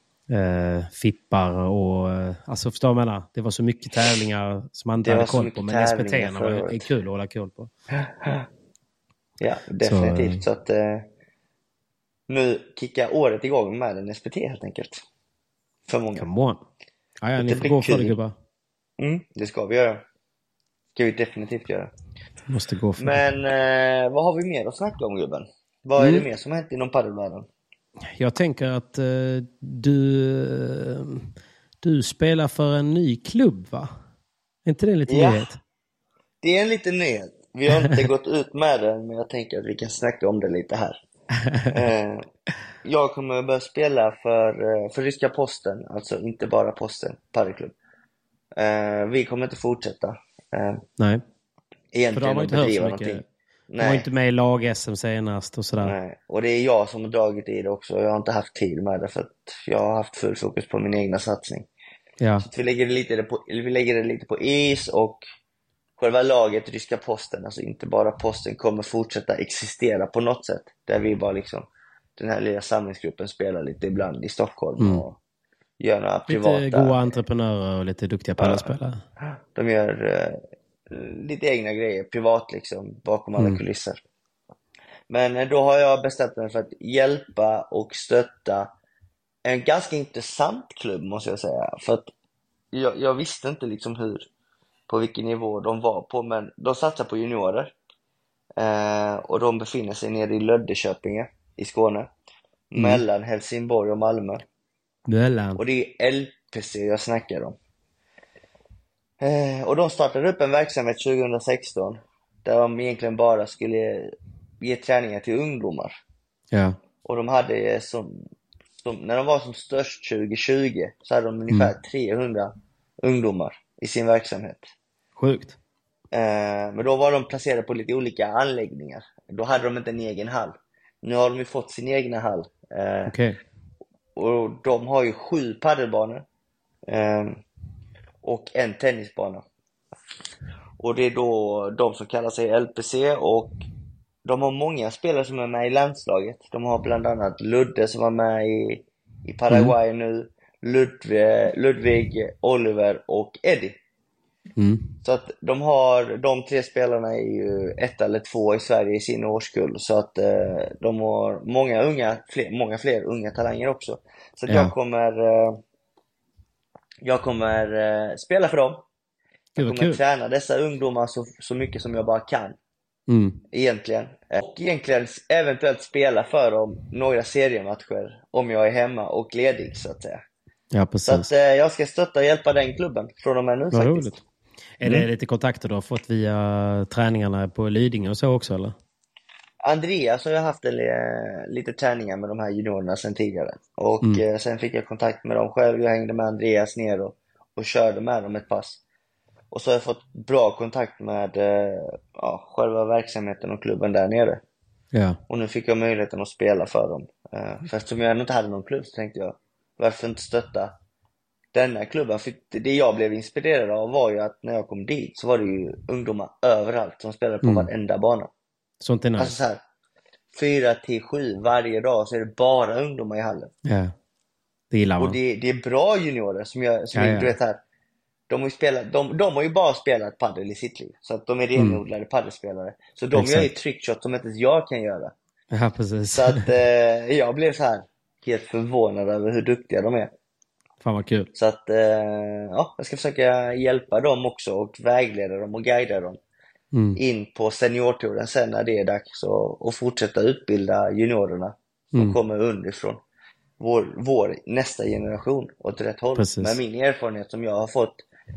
fippar och alltså förstår man menar, det var så mycket tävlingar som man inte hade koll på, men SPT-erna är kul att hålla koll på. Ja, definitivt. Så att nu kickar året igång med en SPT helt enkelt. För många. Come on. Ja, ni får gå för det, gubbar. Det ska vi göra. Ska vi definitivt göra. Måste gå för men vad har vi mer att snacka om, gubben? Vad är det mer som hänt inom padelvärlden? Jag tänker att du spelar för en ny klubb, va? Är inte det en liten nyhet? Det är en liten nyhet. Vi har inte gått ut med den, men jag tänker att vi kan snacka om det lite här. Jag kommer börja spela för Ryska Posten, alltså inte bara Posten, padelklubb. Vi kommer inte fortsätta. Nej. Egentligen för då har man inte hört så mycket. Du var inte med i lag-SM senast och sådär. Nej, och det är jag som har dragit i det också. Jag har inte haft tid med det för att jag har haft full fokus på min egna satsning. Ja. Så vi lägger det lite på is, och själva laget Ryska Posten, alltså inte bara Posten, kommer fortsätta existera på något sätt. Där vi bara liksom, den här lilla samlingsgruppen spelar lite ibland i Stockholm och gör några privata... Lite goda entreprenörer och lite duktiga padelspelare. De gör lite egna grejer privat liksom, bakom alla kulisser. Men då har jag bestämt mig för att hjälpa och stötta en ganska intressant klubb, måste jag säga. För att jag visste inte liksom på vilken nivå de var på, men de satsar på juniorer. Och de befinner sig nere i Löddeköpinge i Skåne. Mellan Helsingborg och Malmö. Och det är LPC jag snackar om. Och de startade upp en verksamhet 2016 där de egentligen bara skulle ge träningar till ungdomar. Ja. Och de hade när de var som störst 2020 så hade de ungefär 300 ungdomar i sin verksamhet. Sjukt. Men då var de placerade på lite olika anläggningar. Då hade de inte en egen hall. Nu har de ju fått sin egna hall. Okej. Och de har ju 7 paddelbanor. Och en tennisbana. Och det är då de som kallar sig LPC. Och de har många spelare som är med i landslaget. De har bland annat Ludde som var med i Paraguay nu. Ludvig, Oliver och Eddie. Så att de 3 spelarna är ju 1 eller 2 i Sverige i sin årskull. Så att de har många fler unga talanger också. Så att jag kommer spela för dem. Jag kommer träna dessa ungdomar så mycket som jag bara kan. Egentligen. Och egentligen eventuellt spela för dem några seriematcher om jag är hemma och ledig, så att säga. Ja, precis. Så att jag ska stötta och hjälpa den klubben från och med nu. Vad faktiskt. roligt. Är det lite kontakter du har fått via träningarna på Lidingö och så också, eller? Andreas har jag haft lite träningar med de här juniorerna sedan tidigare. Och sen fick jag kontakt med dem själv. Jag hängde med Andreas ner och körde med dem ett pass. Och så har jag fått bra kontakt med själva verksamheten och klubben där nere. Ja. Och nu fick jag möjligheten att spela för dem. För eftersom jag inte hade någon klubb så tänkte jag, varför inte stötta denna klubben? För det jag blev inspirerad av var ju att när jag kom dit så var det ju ungdomar överallt som spelade på varenda bana. Sånt är nice. Alltså så här, 4-7 varje dag så är det bara ungdomar i hallen. Ja, det gillar man. Och det är bra juniorer som du vet här. De har ju bara spelat paddel i sitt liv. Så att de är renodlade paddelspelare. Så de gör ju trickshot som inte jag kan göra. Ja, precis. Så att jag blev så här helt förvånad över hur duktiga de är. Fan vad kul. Så att jag ska försöka hjälpa dem också och vägleda dem och guida dem in på seniortouren sen när det är dags, och fortsätta utbilda juniorerna som kommer underifrån. Vår nästa generation åt rätt håll. Precis. Med min erfarenhet som jag har fått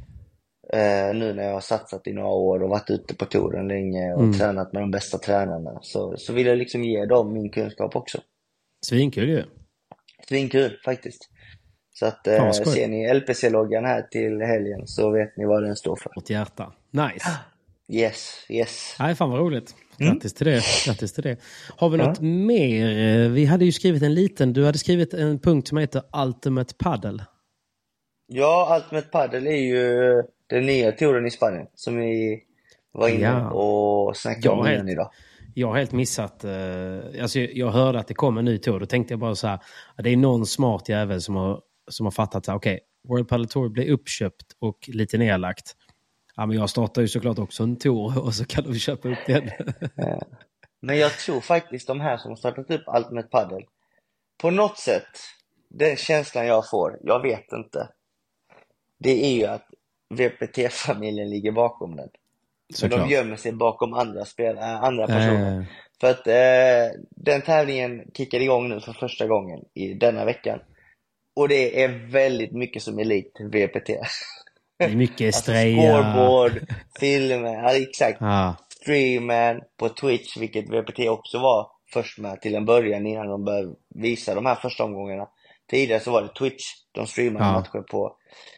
nu när jag har satsat i några år och varit ute på touren länge och tränat med de bästa tränarna, så vill jag liksom ge dem min kunskap också. Svinkul ju. Svinkul faktiskt. Så att ser ni LPC-loggan här till helgen så vet ni vad den står för. Åt hjärta. Nice. Yes. Nej, fan vad roligt. Grattis till det. Har vi något mer? Vi hade ju skrivit du hade skrivit en punkt som heter Ultimate Paddle. Ja, Ultimate Paddle är ju den nya touren i Spanien som vi var inne och snackade om igen idag. Jag har helt missat, alltså jag hörde att det kom en ny tour. Då tänkte jag bara så här, det är någon smart jävel som har fattat så här, okej, World Padel Tour blir uppköpt och lite nedlagt. Ja, men jag startar ju såklart också en tour och så kan de köpa upp den. Men jag tror faktiskt de här som har startat upp Ultimate Paddle, på något sätt, den känslan jag får, jag vet inte, det är ju att VPT-familjen ligger bakom den. Men de gömmer sig bakom andra personer. För att den tävlingen kickar igång nu för första gången i denna veckan. Och det är väldigt mycket som är likt VPT. Det är mycket streja. Scoreboard, filmer, exakt. Streamen på Twitch, vilket VPT också var först med till en början innan de började visa de här första omgångarna. Tidigare så var det Twitch de streamade matcher på.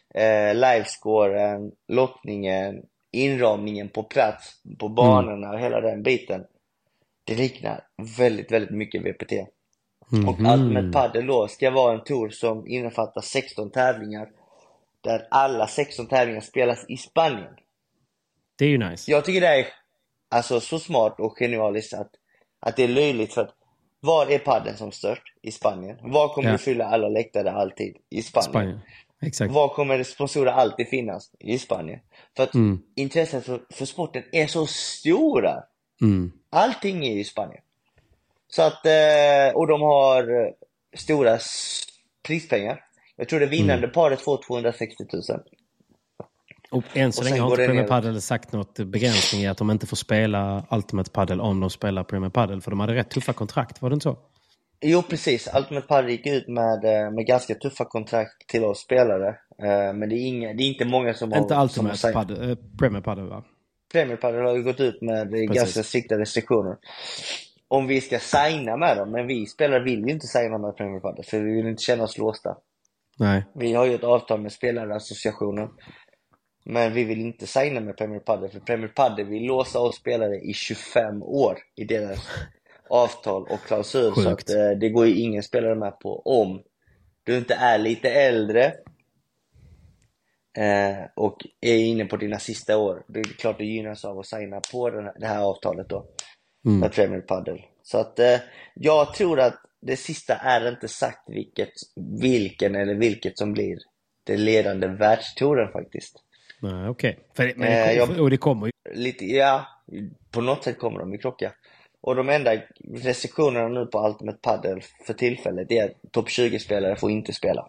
Livescoren, lottningen, inramningen på plats, på banorna och hela den biten. Det liknar väldigt, väldigt mycket VPT. Och Ultimate Paddle då ska vara en tour som innefattar 16 tävlingar. Där alla 16 tävlingar spelas i Spanien. Det är ju nice. Jag tycker det är alltså så smart och genialiskt att det är löjligt, för att Var är padden som störst? I Spanien. Var kommer det fylla alla läktare alltid? I Spanien. Exakt. Var kommer sponsorer alltid finnas? I Spanien. För att intresset för sporten är så stora. Allting är i Spanien. Så att, och de har stora prispengar. Jag tror det vinnande paret får 260 000. Och än så länge har inte Premier Padel sagt något begränsning i att de inte får spela Ultimate Padel om de spelar Premier Padel. För de hade rätt tuffa kontrakt, var det inte så? Jo, precis. Ultimate Padel gick ut med ganska tuffa kontrakt till oss spelare. Men det är inte många som inte har... Inte Ultimate Padel, Premier Padel, va? Premier Padel har ju gått ut med ganska strikta restriktioner. Om vi ska signa med dem. Men vi spelare vill ju inte signa med Premier Padel. För vi vill inte känna oss låsta. Nej. Vi har ju ett avtal med spelarassociationen. Men vi vill inte signa med Premier Padel. För Premier Padel vill låsa oss spelare i 25 år i deras avtal och klausul. Så att det går ju ingen spelare med på om du inte är lite äldre och är inne på dina sista år. Det är klart det gynnas av att signa på det här avtalet då med Premier Padel. Så att jag tror att det sista är inte sagt vilket som blir det ledande världstouren faktiskt. Nej, okej. Och det kommer ju. Lite, ja, på något sätt kommer de i krocka. Och de enda restriktionerna nu på Ultimate Padel för tillfället är att topp 20-spelare får inte spela.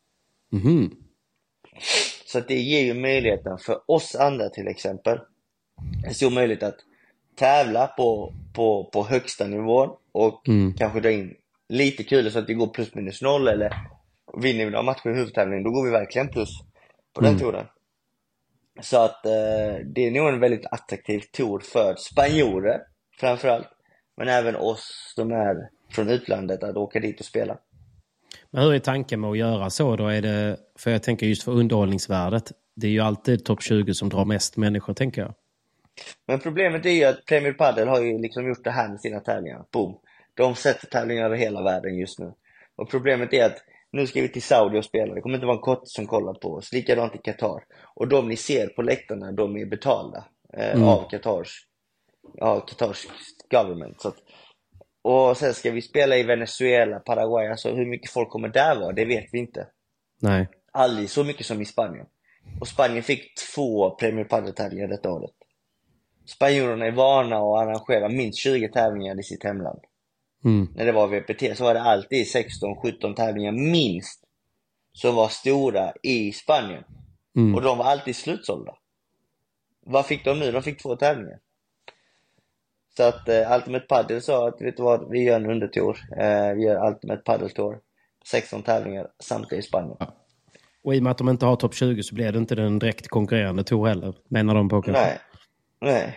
Så att det ger ju möjligheten för oss andra till exempel. En stor möjlighet att tävla på högsta nivån och kanske dra in lite kul så att vi går plus minus noll, eller vinner vi några matcher i huvudtävlingen, då går vi verkligen plus på den touren. Så att det är nog en väldigt attraktiv tour för spanjorer framförallt, men även oss som är från utlandet att åka dit och spela. Men hur är tanken med att göra så då? Är det, för jag tänker just för underhållningsvärdet, det är ju alltid topp 20 som drar mest människor, tänker jag. Men problemet är ju att Premier Padel har ju liksom gjort det här med sina tävlingar. Boom. De sätter tävlingar över hela världen just nu. Och problemet är att nu ska vi till Saudi och spela. Det kommer inte vara en kott som kollar på oss. Likadant i Qatar. Och de ni ser på läktarna, de är betalda av Qatars government. Så att, och sen ska vi spela i Venezuela, Paraguay. Alltså hur mycket folk kommer där vara, det vet vi inte. Nej. Aldrig så mycket som i Spanien. Och Spanien fick 2 Premier Padel-tävlingar detta året. Spanjorerna är vana att arrangera minst 20 tävlingar i sitt hemland. När det var VPT så var det alltid 16-17 tävlingar minst som var stora i Spanien. Och de var alltid slutsålda. Vad fick de nu? De fick 2 tävlingar. Så att Ultimate Padel sa att vet du vad, vi gör en undertour. Vi gör Ultimate Padel Tour. 16 tävlingar samtidigt i Spanien. Ja. Och i och med att de inte har topp 20 så blir det inte den direkt konkurrerande tour heller, menar de på kanske. Nej.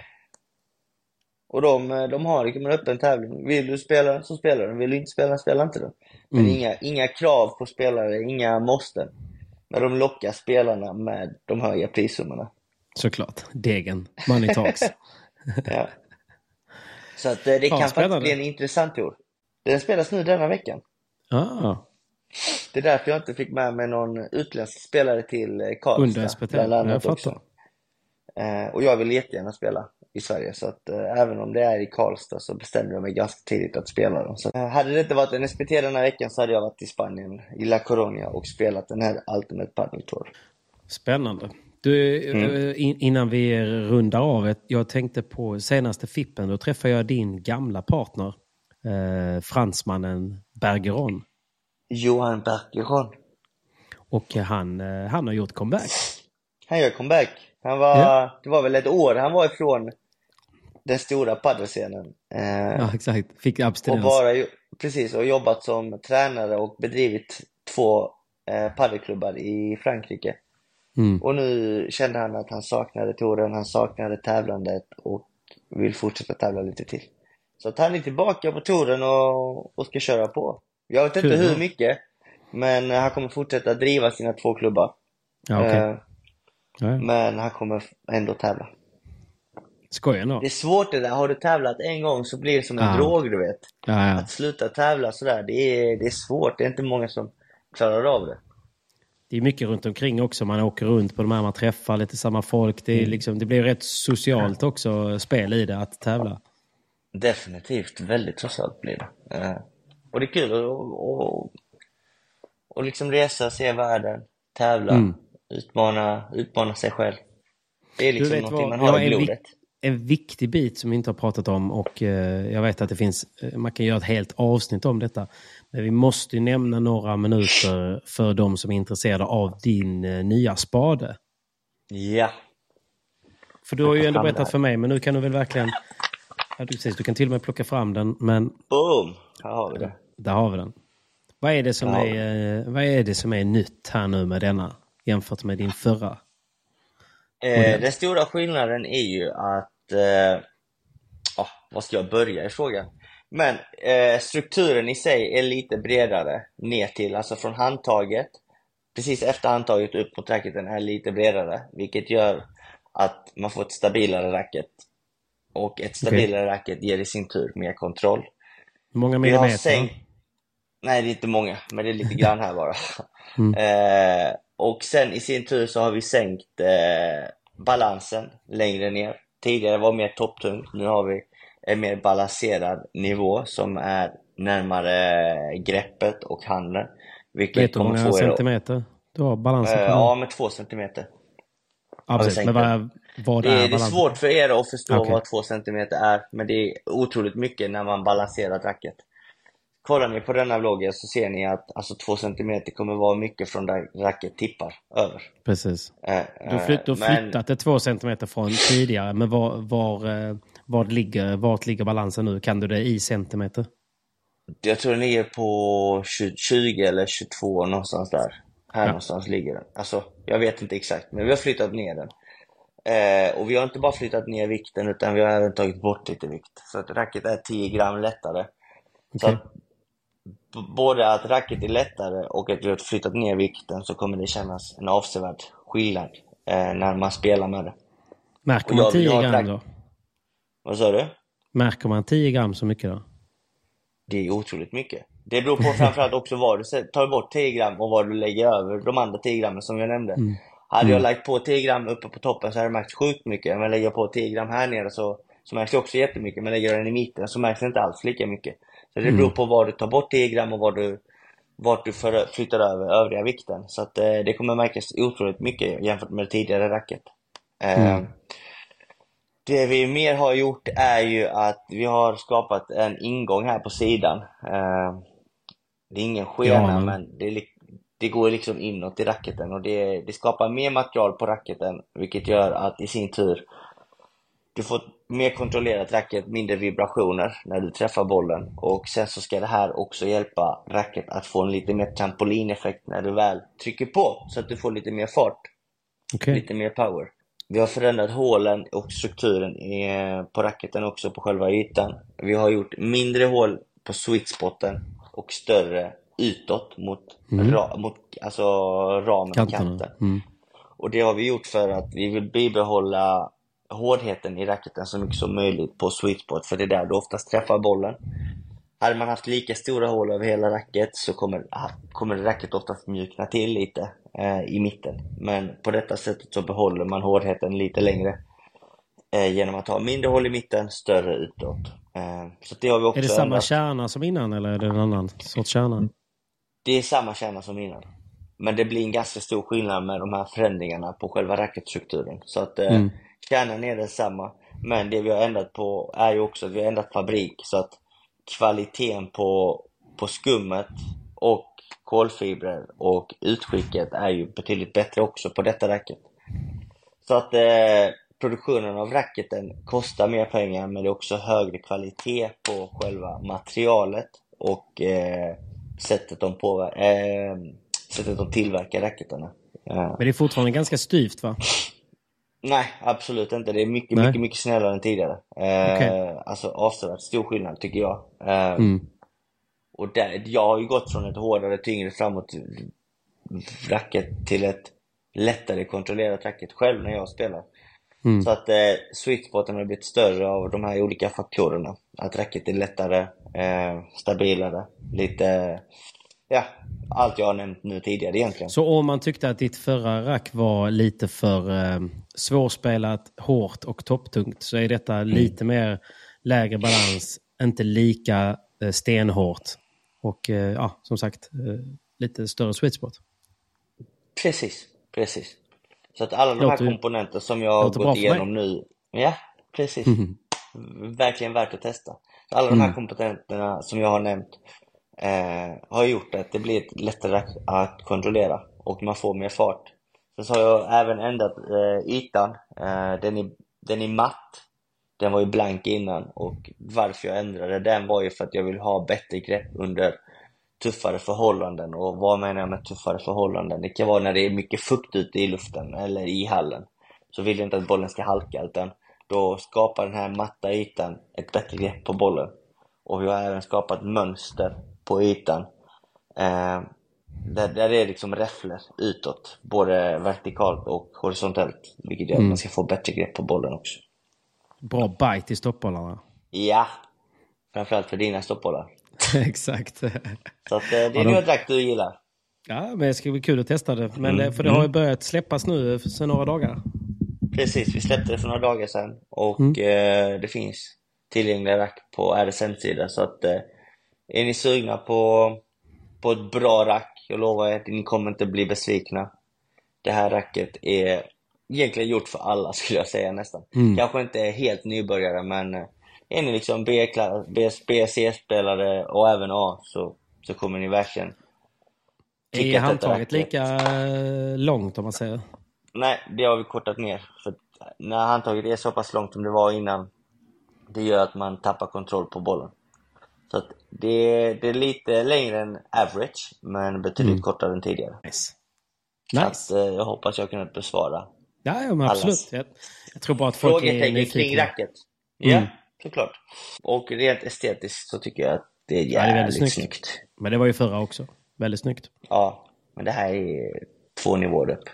Och de har liksom en öppen tävling. Vill du spela så spelar du. Vill du inte spela, spela inte då. Men inga krav på spelare, inga måsten. Men de lockar spelarna med de höga prissummorna. Såklart. Degen. Money talks. Ja. Så att det kan faktiskt bli en intressant tour. Den spelas nu denna veckan. Det är därför jag inte fick med mig någon utländsk spelare till Karlstad. Under SPT, jag fattar. Och jag vill jättegärna spela i Sverige. Så att även om det är i Karlstad så bestämde jag mig ganska tidigt att spela dem. Så hade det inte varit en SPT den här veckan så hade jag varit i Spanien, i La Coruña, och spelat den här Ultimate Padel Tour. Spännande. Du, innan vi rundar av, jag tänkte på senaste Fippen, då träffade jag din gamla partner, fransmannen Bergeron. Johan Bergeron. Och han har gjort comeback. Han gör comeback. Det var väl ett år han var ifrån den stora paddelscenen. Ja, exakt. Fick abstinens. Precis, och jobbat som tränare och bedrivit 2 paddelklubbar i Frankrike. Och nu kände han att han saknade touren, han saknade tävlandet och vill fortsätta tävla lite till. Så att han är tillbaka på touren och ska köra på. Jag vet inte hur mycket, men han kommer fortsätta driva sina 2 klubbar. Ja, okay. Men han kommer ändå tävla. Skojar nog. Det är svårt det där. Har du tävlat en gång så blir det som en drog, du vet. Att sluta tävla sådär, det är svårt. Det är inte många som klarar av det. Det är mycket runt omkring också. Man åker runt på de här, man träffar lite samma folk. Det är liksom, det blir rätt socialt också spel i det att tävla. Definitivt, väldigt trotsat blir det. Och det är kul och liksom resa, se världen, tävla, utmana sig själv. Det är liksom någonting man har i blodet. En viktig bit som vi inte har pratat om, och jag vet att det finns, man kan göra ett helt avsnitt om detta, men vi måste ju nämna några minuter för de som är intresserade av din nya spade. Ja. För du har ju ändå berättat för mig, men nu kan du väl verkligen, ja, du kan till och med plocka fram den, men boom, här har vi det. Där har vi den. Vad är det som är nytt här nu med denna jämfört med din förra? Den stora skillnaden är ju att vad ska jag börja i frågan? Men strukturen i sig är lite bredare ner till, alltså från handtaget, precis efter handtaget upp mot racketen är lite bredare, vilket gör att man får ett stabilare racket, och ett stabilare racket ger i sin tur mer kontroll. Hur många millimeter? Nej, det är inte många, men det är lite grann här bara. Och sen i sin tur så har vi sänkt balansen längre ner. Tidigare var mer topptung, nu har vi en mer balanserad nivå som är närmare greppet och handen. Vet du hur många centimeter du har balansen på? Ja, med 2 centimeter. Ja, precis. Men vad det är svårt för er att förstå vad 2 centimeter är, men det är otroligt mycket när man balanserar racket. Kollar ni på denna vloggen så ser ni att alltså 2 centimeter kommer vara mycket från där racket tippar över. Precis. Du har flyttat det 2 centimeter från tidigare, men vart ligger balansen nu? Kan du det i centimeter? Jag tror den ligger på 20 eller 22 någonstans där. Här någonstans ligger den. Alltså, jag vet inte exakt, men vi har flyttat ner den. Och vi har inte bara flyttat ner vikten, utan vi har även tagit bort lite vikt. Så att racket är 10 gram lättare. Så att både att racket är lättare och att vi har flyttat ner vikten, så kommer det kännas en avsevärd skillnad när man spelar med det. Märker man 10 gram då? Vad sa du? Märker man 10 gram så mycket då? Det är otroligt mycket. Det beror på framförallt också vad du tar bort 10 gram och vad du lägger över de andra 10 grammen som jag nämnde. Hade jag lagt på 10 gram uppe på toppen så hade det märkt sjukt mycket. Men lägger jag på 10 gram här nere så märks det också jättemycket. Men lägger jag den i mitten så märks det inte alls lika mycket. Så det beror på vad du tar bort 10 gram och vart du flyttar över övriga vikten. Så att det kommer märkas otroligt mycket jämfört med det tidigare racket. Det vi mer har gjort är ju att vi har skapat en ingång här på sidan. Det är ingen skena, men det går liksom inåt i racketen. Och det skapar mer material på racketen, vilket gör att i sin tur du får mer kontrollerat racket, mindre vibrationer när du träffar bollen. Och sen så ska det här också hjälpa racket att få en lite mer trampolineffekt när du väl trycker på, så att du får lite mer fart, lite mer power. Vi har förändrat hålen och strukturen på racketen också, på själva ytan. Vi har gjort mindre hål på sweetspoten och större utåt mot alltså ramen, kanten. Och det har vi gjort för att vi vill bibehålla hårdheten i racketen så mycket som möjligt på sweetspot, för det är där du oftast träffar bollen. Hade man haft lika stora hål över hela racket så kommer racket oftast mjukna till lite i mitten. Men på detta sättet så behåller man hårdheten lite längre genom att ha mindre hål i mitten, större utåt. Så det har vi också. Är det samma kärna som innan, eller är det en annan sorts kärna? Det är samma kärna som innan. Men det blir en ganska stor skillnad med de här förändringarna på själva racketstrukturen. Så att kärnan är densamma. Men det vi har ändrat på är ju också att vi har ändrat fabrik, så att kvaliteten på skummet och kolfibrer och utskicket är ju betydligt bättre också på detta racket. Så att produktionen av racketen kostar mer pengar, men det är också högre kvalitet på själva materialet och sättet de tillverkar racketerna. Men det är fortfarande ganska styvt, va? Nej, absolut inte. Det är mycket snällare än tidigare. Alltså avsevärt stor skillnad tycker jag. Och jag har ju gått från ett hårdare, tyngre framåt racket till ett lättare kontrollerat racket själv när jag spelar. Så att sweetspoten har blivit större av de här olika faktorerna. Att racket är lättare, stabilare, lite... Ja, allt jag har nämnt nu tidigare egentligen. Så om man tyckte att ditt förra rack var lite för svårspelat, hårt och topptungt, så är detta lite mer lägre balans, inte lika stenhårt. Och som sagt, lite större sweet spot. Precis. Så att alla de här komponenter som jag har gått igenom nu, ja, precis. Verkligen värt att testa. Så alla de här komponenterna som jag har nämnt har gjort att det blir lättare att kontrollera och man får mer fart. Sen så har jag även ändrat ytan. Den är matt. Den var ju blank innan, och varför jag ändrade den var ju för att jag vill ha bättre grepp under tuffare förhållanden. Och vad menar jag med tuffare förhållanden? Det kan vara när det är mycket fukt ute i luften eller i hallen. Så vill jag inte att bollen ska halka, utan då skapar den här matta ytan ett bättre grepp på bollen. Och vi har även skapat mönster på ytan. Där det är liksom räfflor utåt, både vertikalt och horisontellt, vilket gör att man ska få bättre grepp på bollen också. Bra bite i stoppbollarna. Ja, framförallt för dina stoppbollar. Exakt. Så att, det är nog ett drakt du gillar. Ja, men det ska bli kul att testa det. Men för det har ju börjat släppas nu för några dagar. Precis, vi släppte det för några dagar sedan. Och det finns tillgängliga rack på RSN-sidan. Så att är ni sugna på ett bra rack, jag lovar att ni kommer inte bli besvikna. Det här racket är egentligen gjort för alla, skulle jag säga nästan. Kanske inte helt nybörjare, men är ni liksom B-C-spelare och även A, så kommer ni verkligen. Är handtaget lika långt, om man säger? Nej, det har vi kortat ner. För när handtaget är så pass långt som det var innan, det gör att man tappar kontroll på bollen. Så att det är lite längre än average, men betydligt kortare än tidigare. Nice. Så att, jag hoppas jag kunnat besvara. Ja, men absolut. Jag tror bara att folk är nyfikna kring racket. Ja, såklart. Och rent estetiskt så tycker jag att det är jävligt snyggt. Men det var ju förra också. Väldigt snyggt. Ja, men det här är 2 nivåer upp.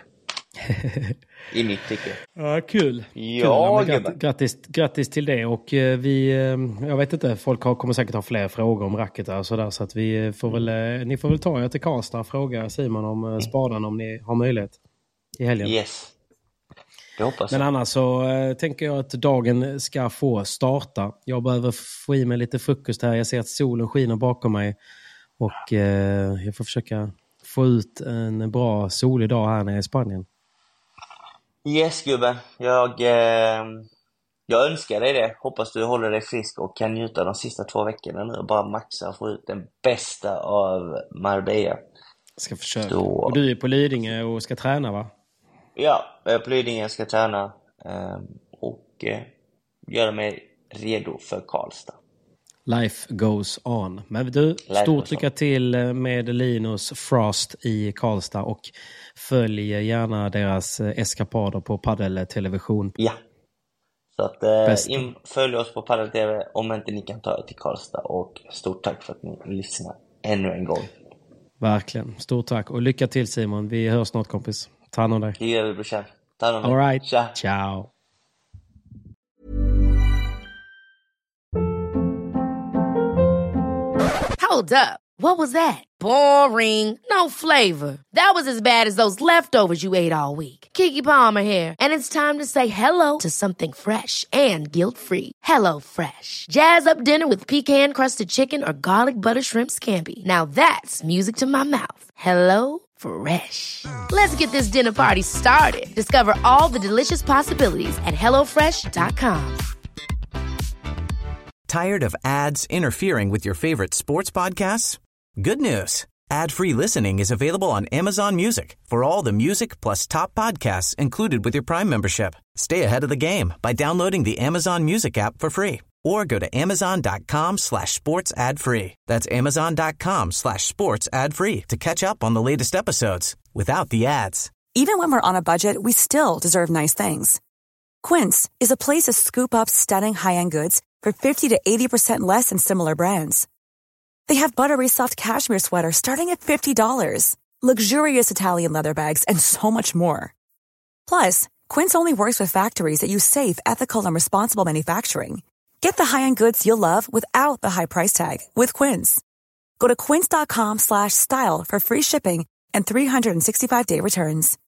I mitt tycke. Ja, kul. Ja, grattis till det. Och jag vet inte, folk kommer säkert ha fler frågor om racket och sådär. Så att vi får väl, ni får väl ta er till Karlstad och fråga Simon om spadan, om ni har möjlighet i helgen. Yes. Jag hoppas. Men annars så tänker jag att dagen ska få starta. Jag behöver få i mig lite frukost här. Jag ser att solen skiner bakom mig. Och jag får försöka få ut en bra solig dag här nere i Spanien. Yes, gubben. Jag önskar dig det. Hoppas du håller dig frisk och kan njuta de sista 2 veckorna nu och bara maxa och få ut den bästa av Marbella. Ska försöka. Och du är på Lidingö och ska träna, va? Ja, jag är på Lidingö och ska träna och göra mig redo för Karlstad. Life goes on. Men du, stort lycka till med Linus Frost i Karlstad och följ gärna deras eskapader på Padel-television. Ja, så att följ oss på Padel-tv om inte ni kan ta er till Karlstad, och stort tack för att ni lyssnar ännu en gång. Verkligen, stort tack och lycka till Simon. Vi hörs snart, kompis. Ta hand om dig. Det gör vi, brorsan. Ta hand om dig. All right. Tja. Ciao. Hold up. What was that? Boring. No flavor. That was as bad as those leftovers you ate all week. Keke Palmer here, and it's time to say hello to something fresh and guilt-free. Hello Fresh. Jazz up dinner with pecan-crusted chicken or garlic butter shrimp scampi. Now that's music to my mouth. Hello Fresh. Let's get this dinner party started. Discover all the delicious possibilities at hellofresh.com. Tired of ads interfering with your favorite sports podcasts? Good news. Ad-free listening is available on Amazon Music for all the music plus top podcasts included with your Prime membership. Stay ahead of the game by downloading the Amazon Music app for free or go to amazon.com/sports ad free. That's amazon.com/sports ad free to catch up on the latest episodes without the ads. Even when we're on a budget, we still deserve nice things. Quince is a place to scoop up stunning high-end goods for 50 to 80% less than similar brands. They have buttery soft cashmere sweaters starting at $50, luxurious Italian leather bags, and so much more. Plus, Quince only works with factories that use safe, ethical, and responsible manufacturing. Get the high-end goods you'll love without the high price tag with Quince. Go to quince.com/style for free shipping and 365-day returns.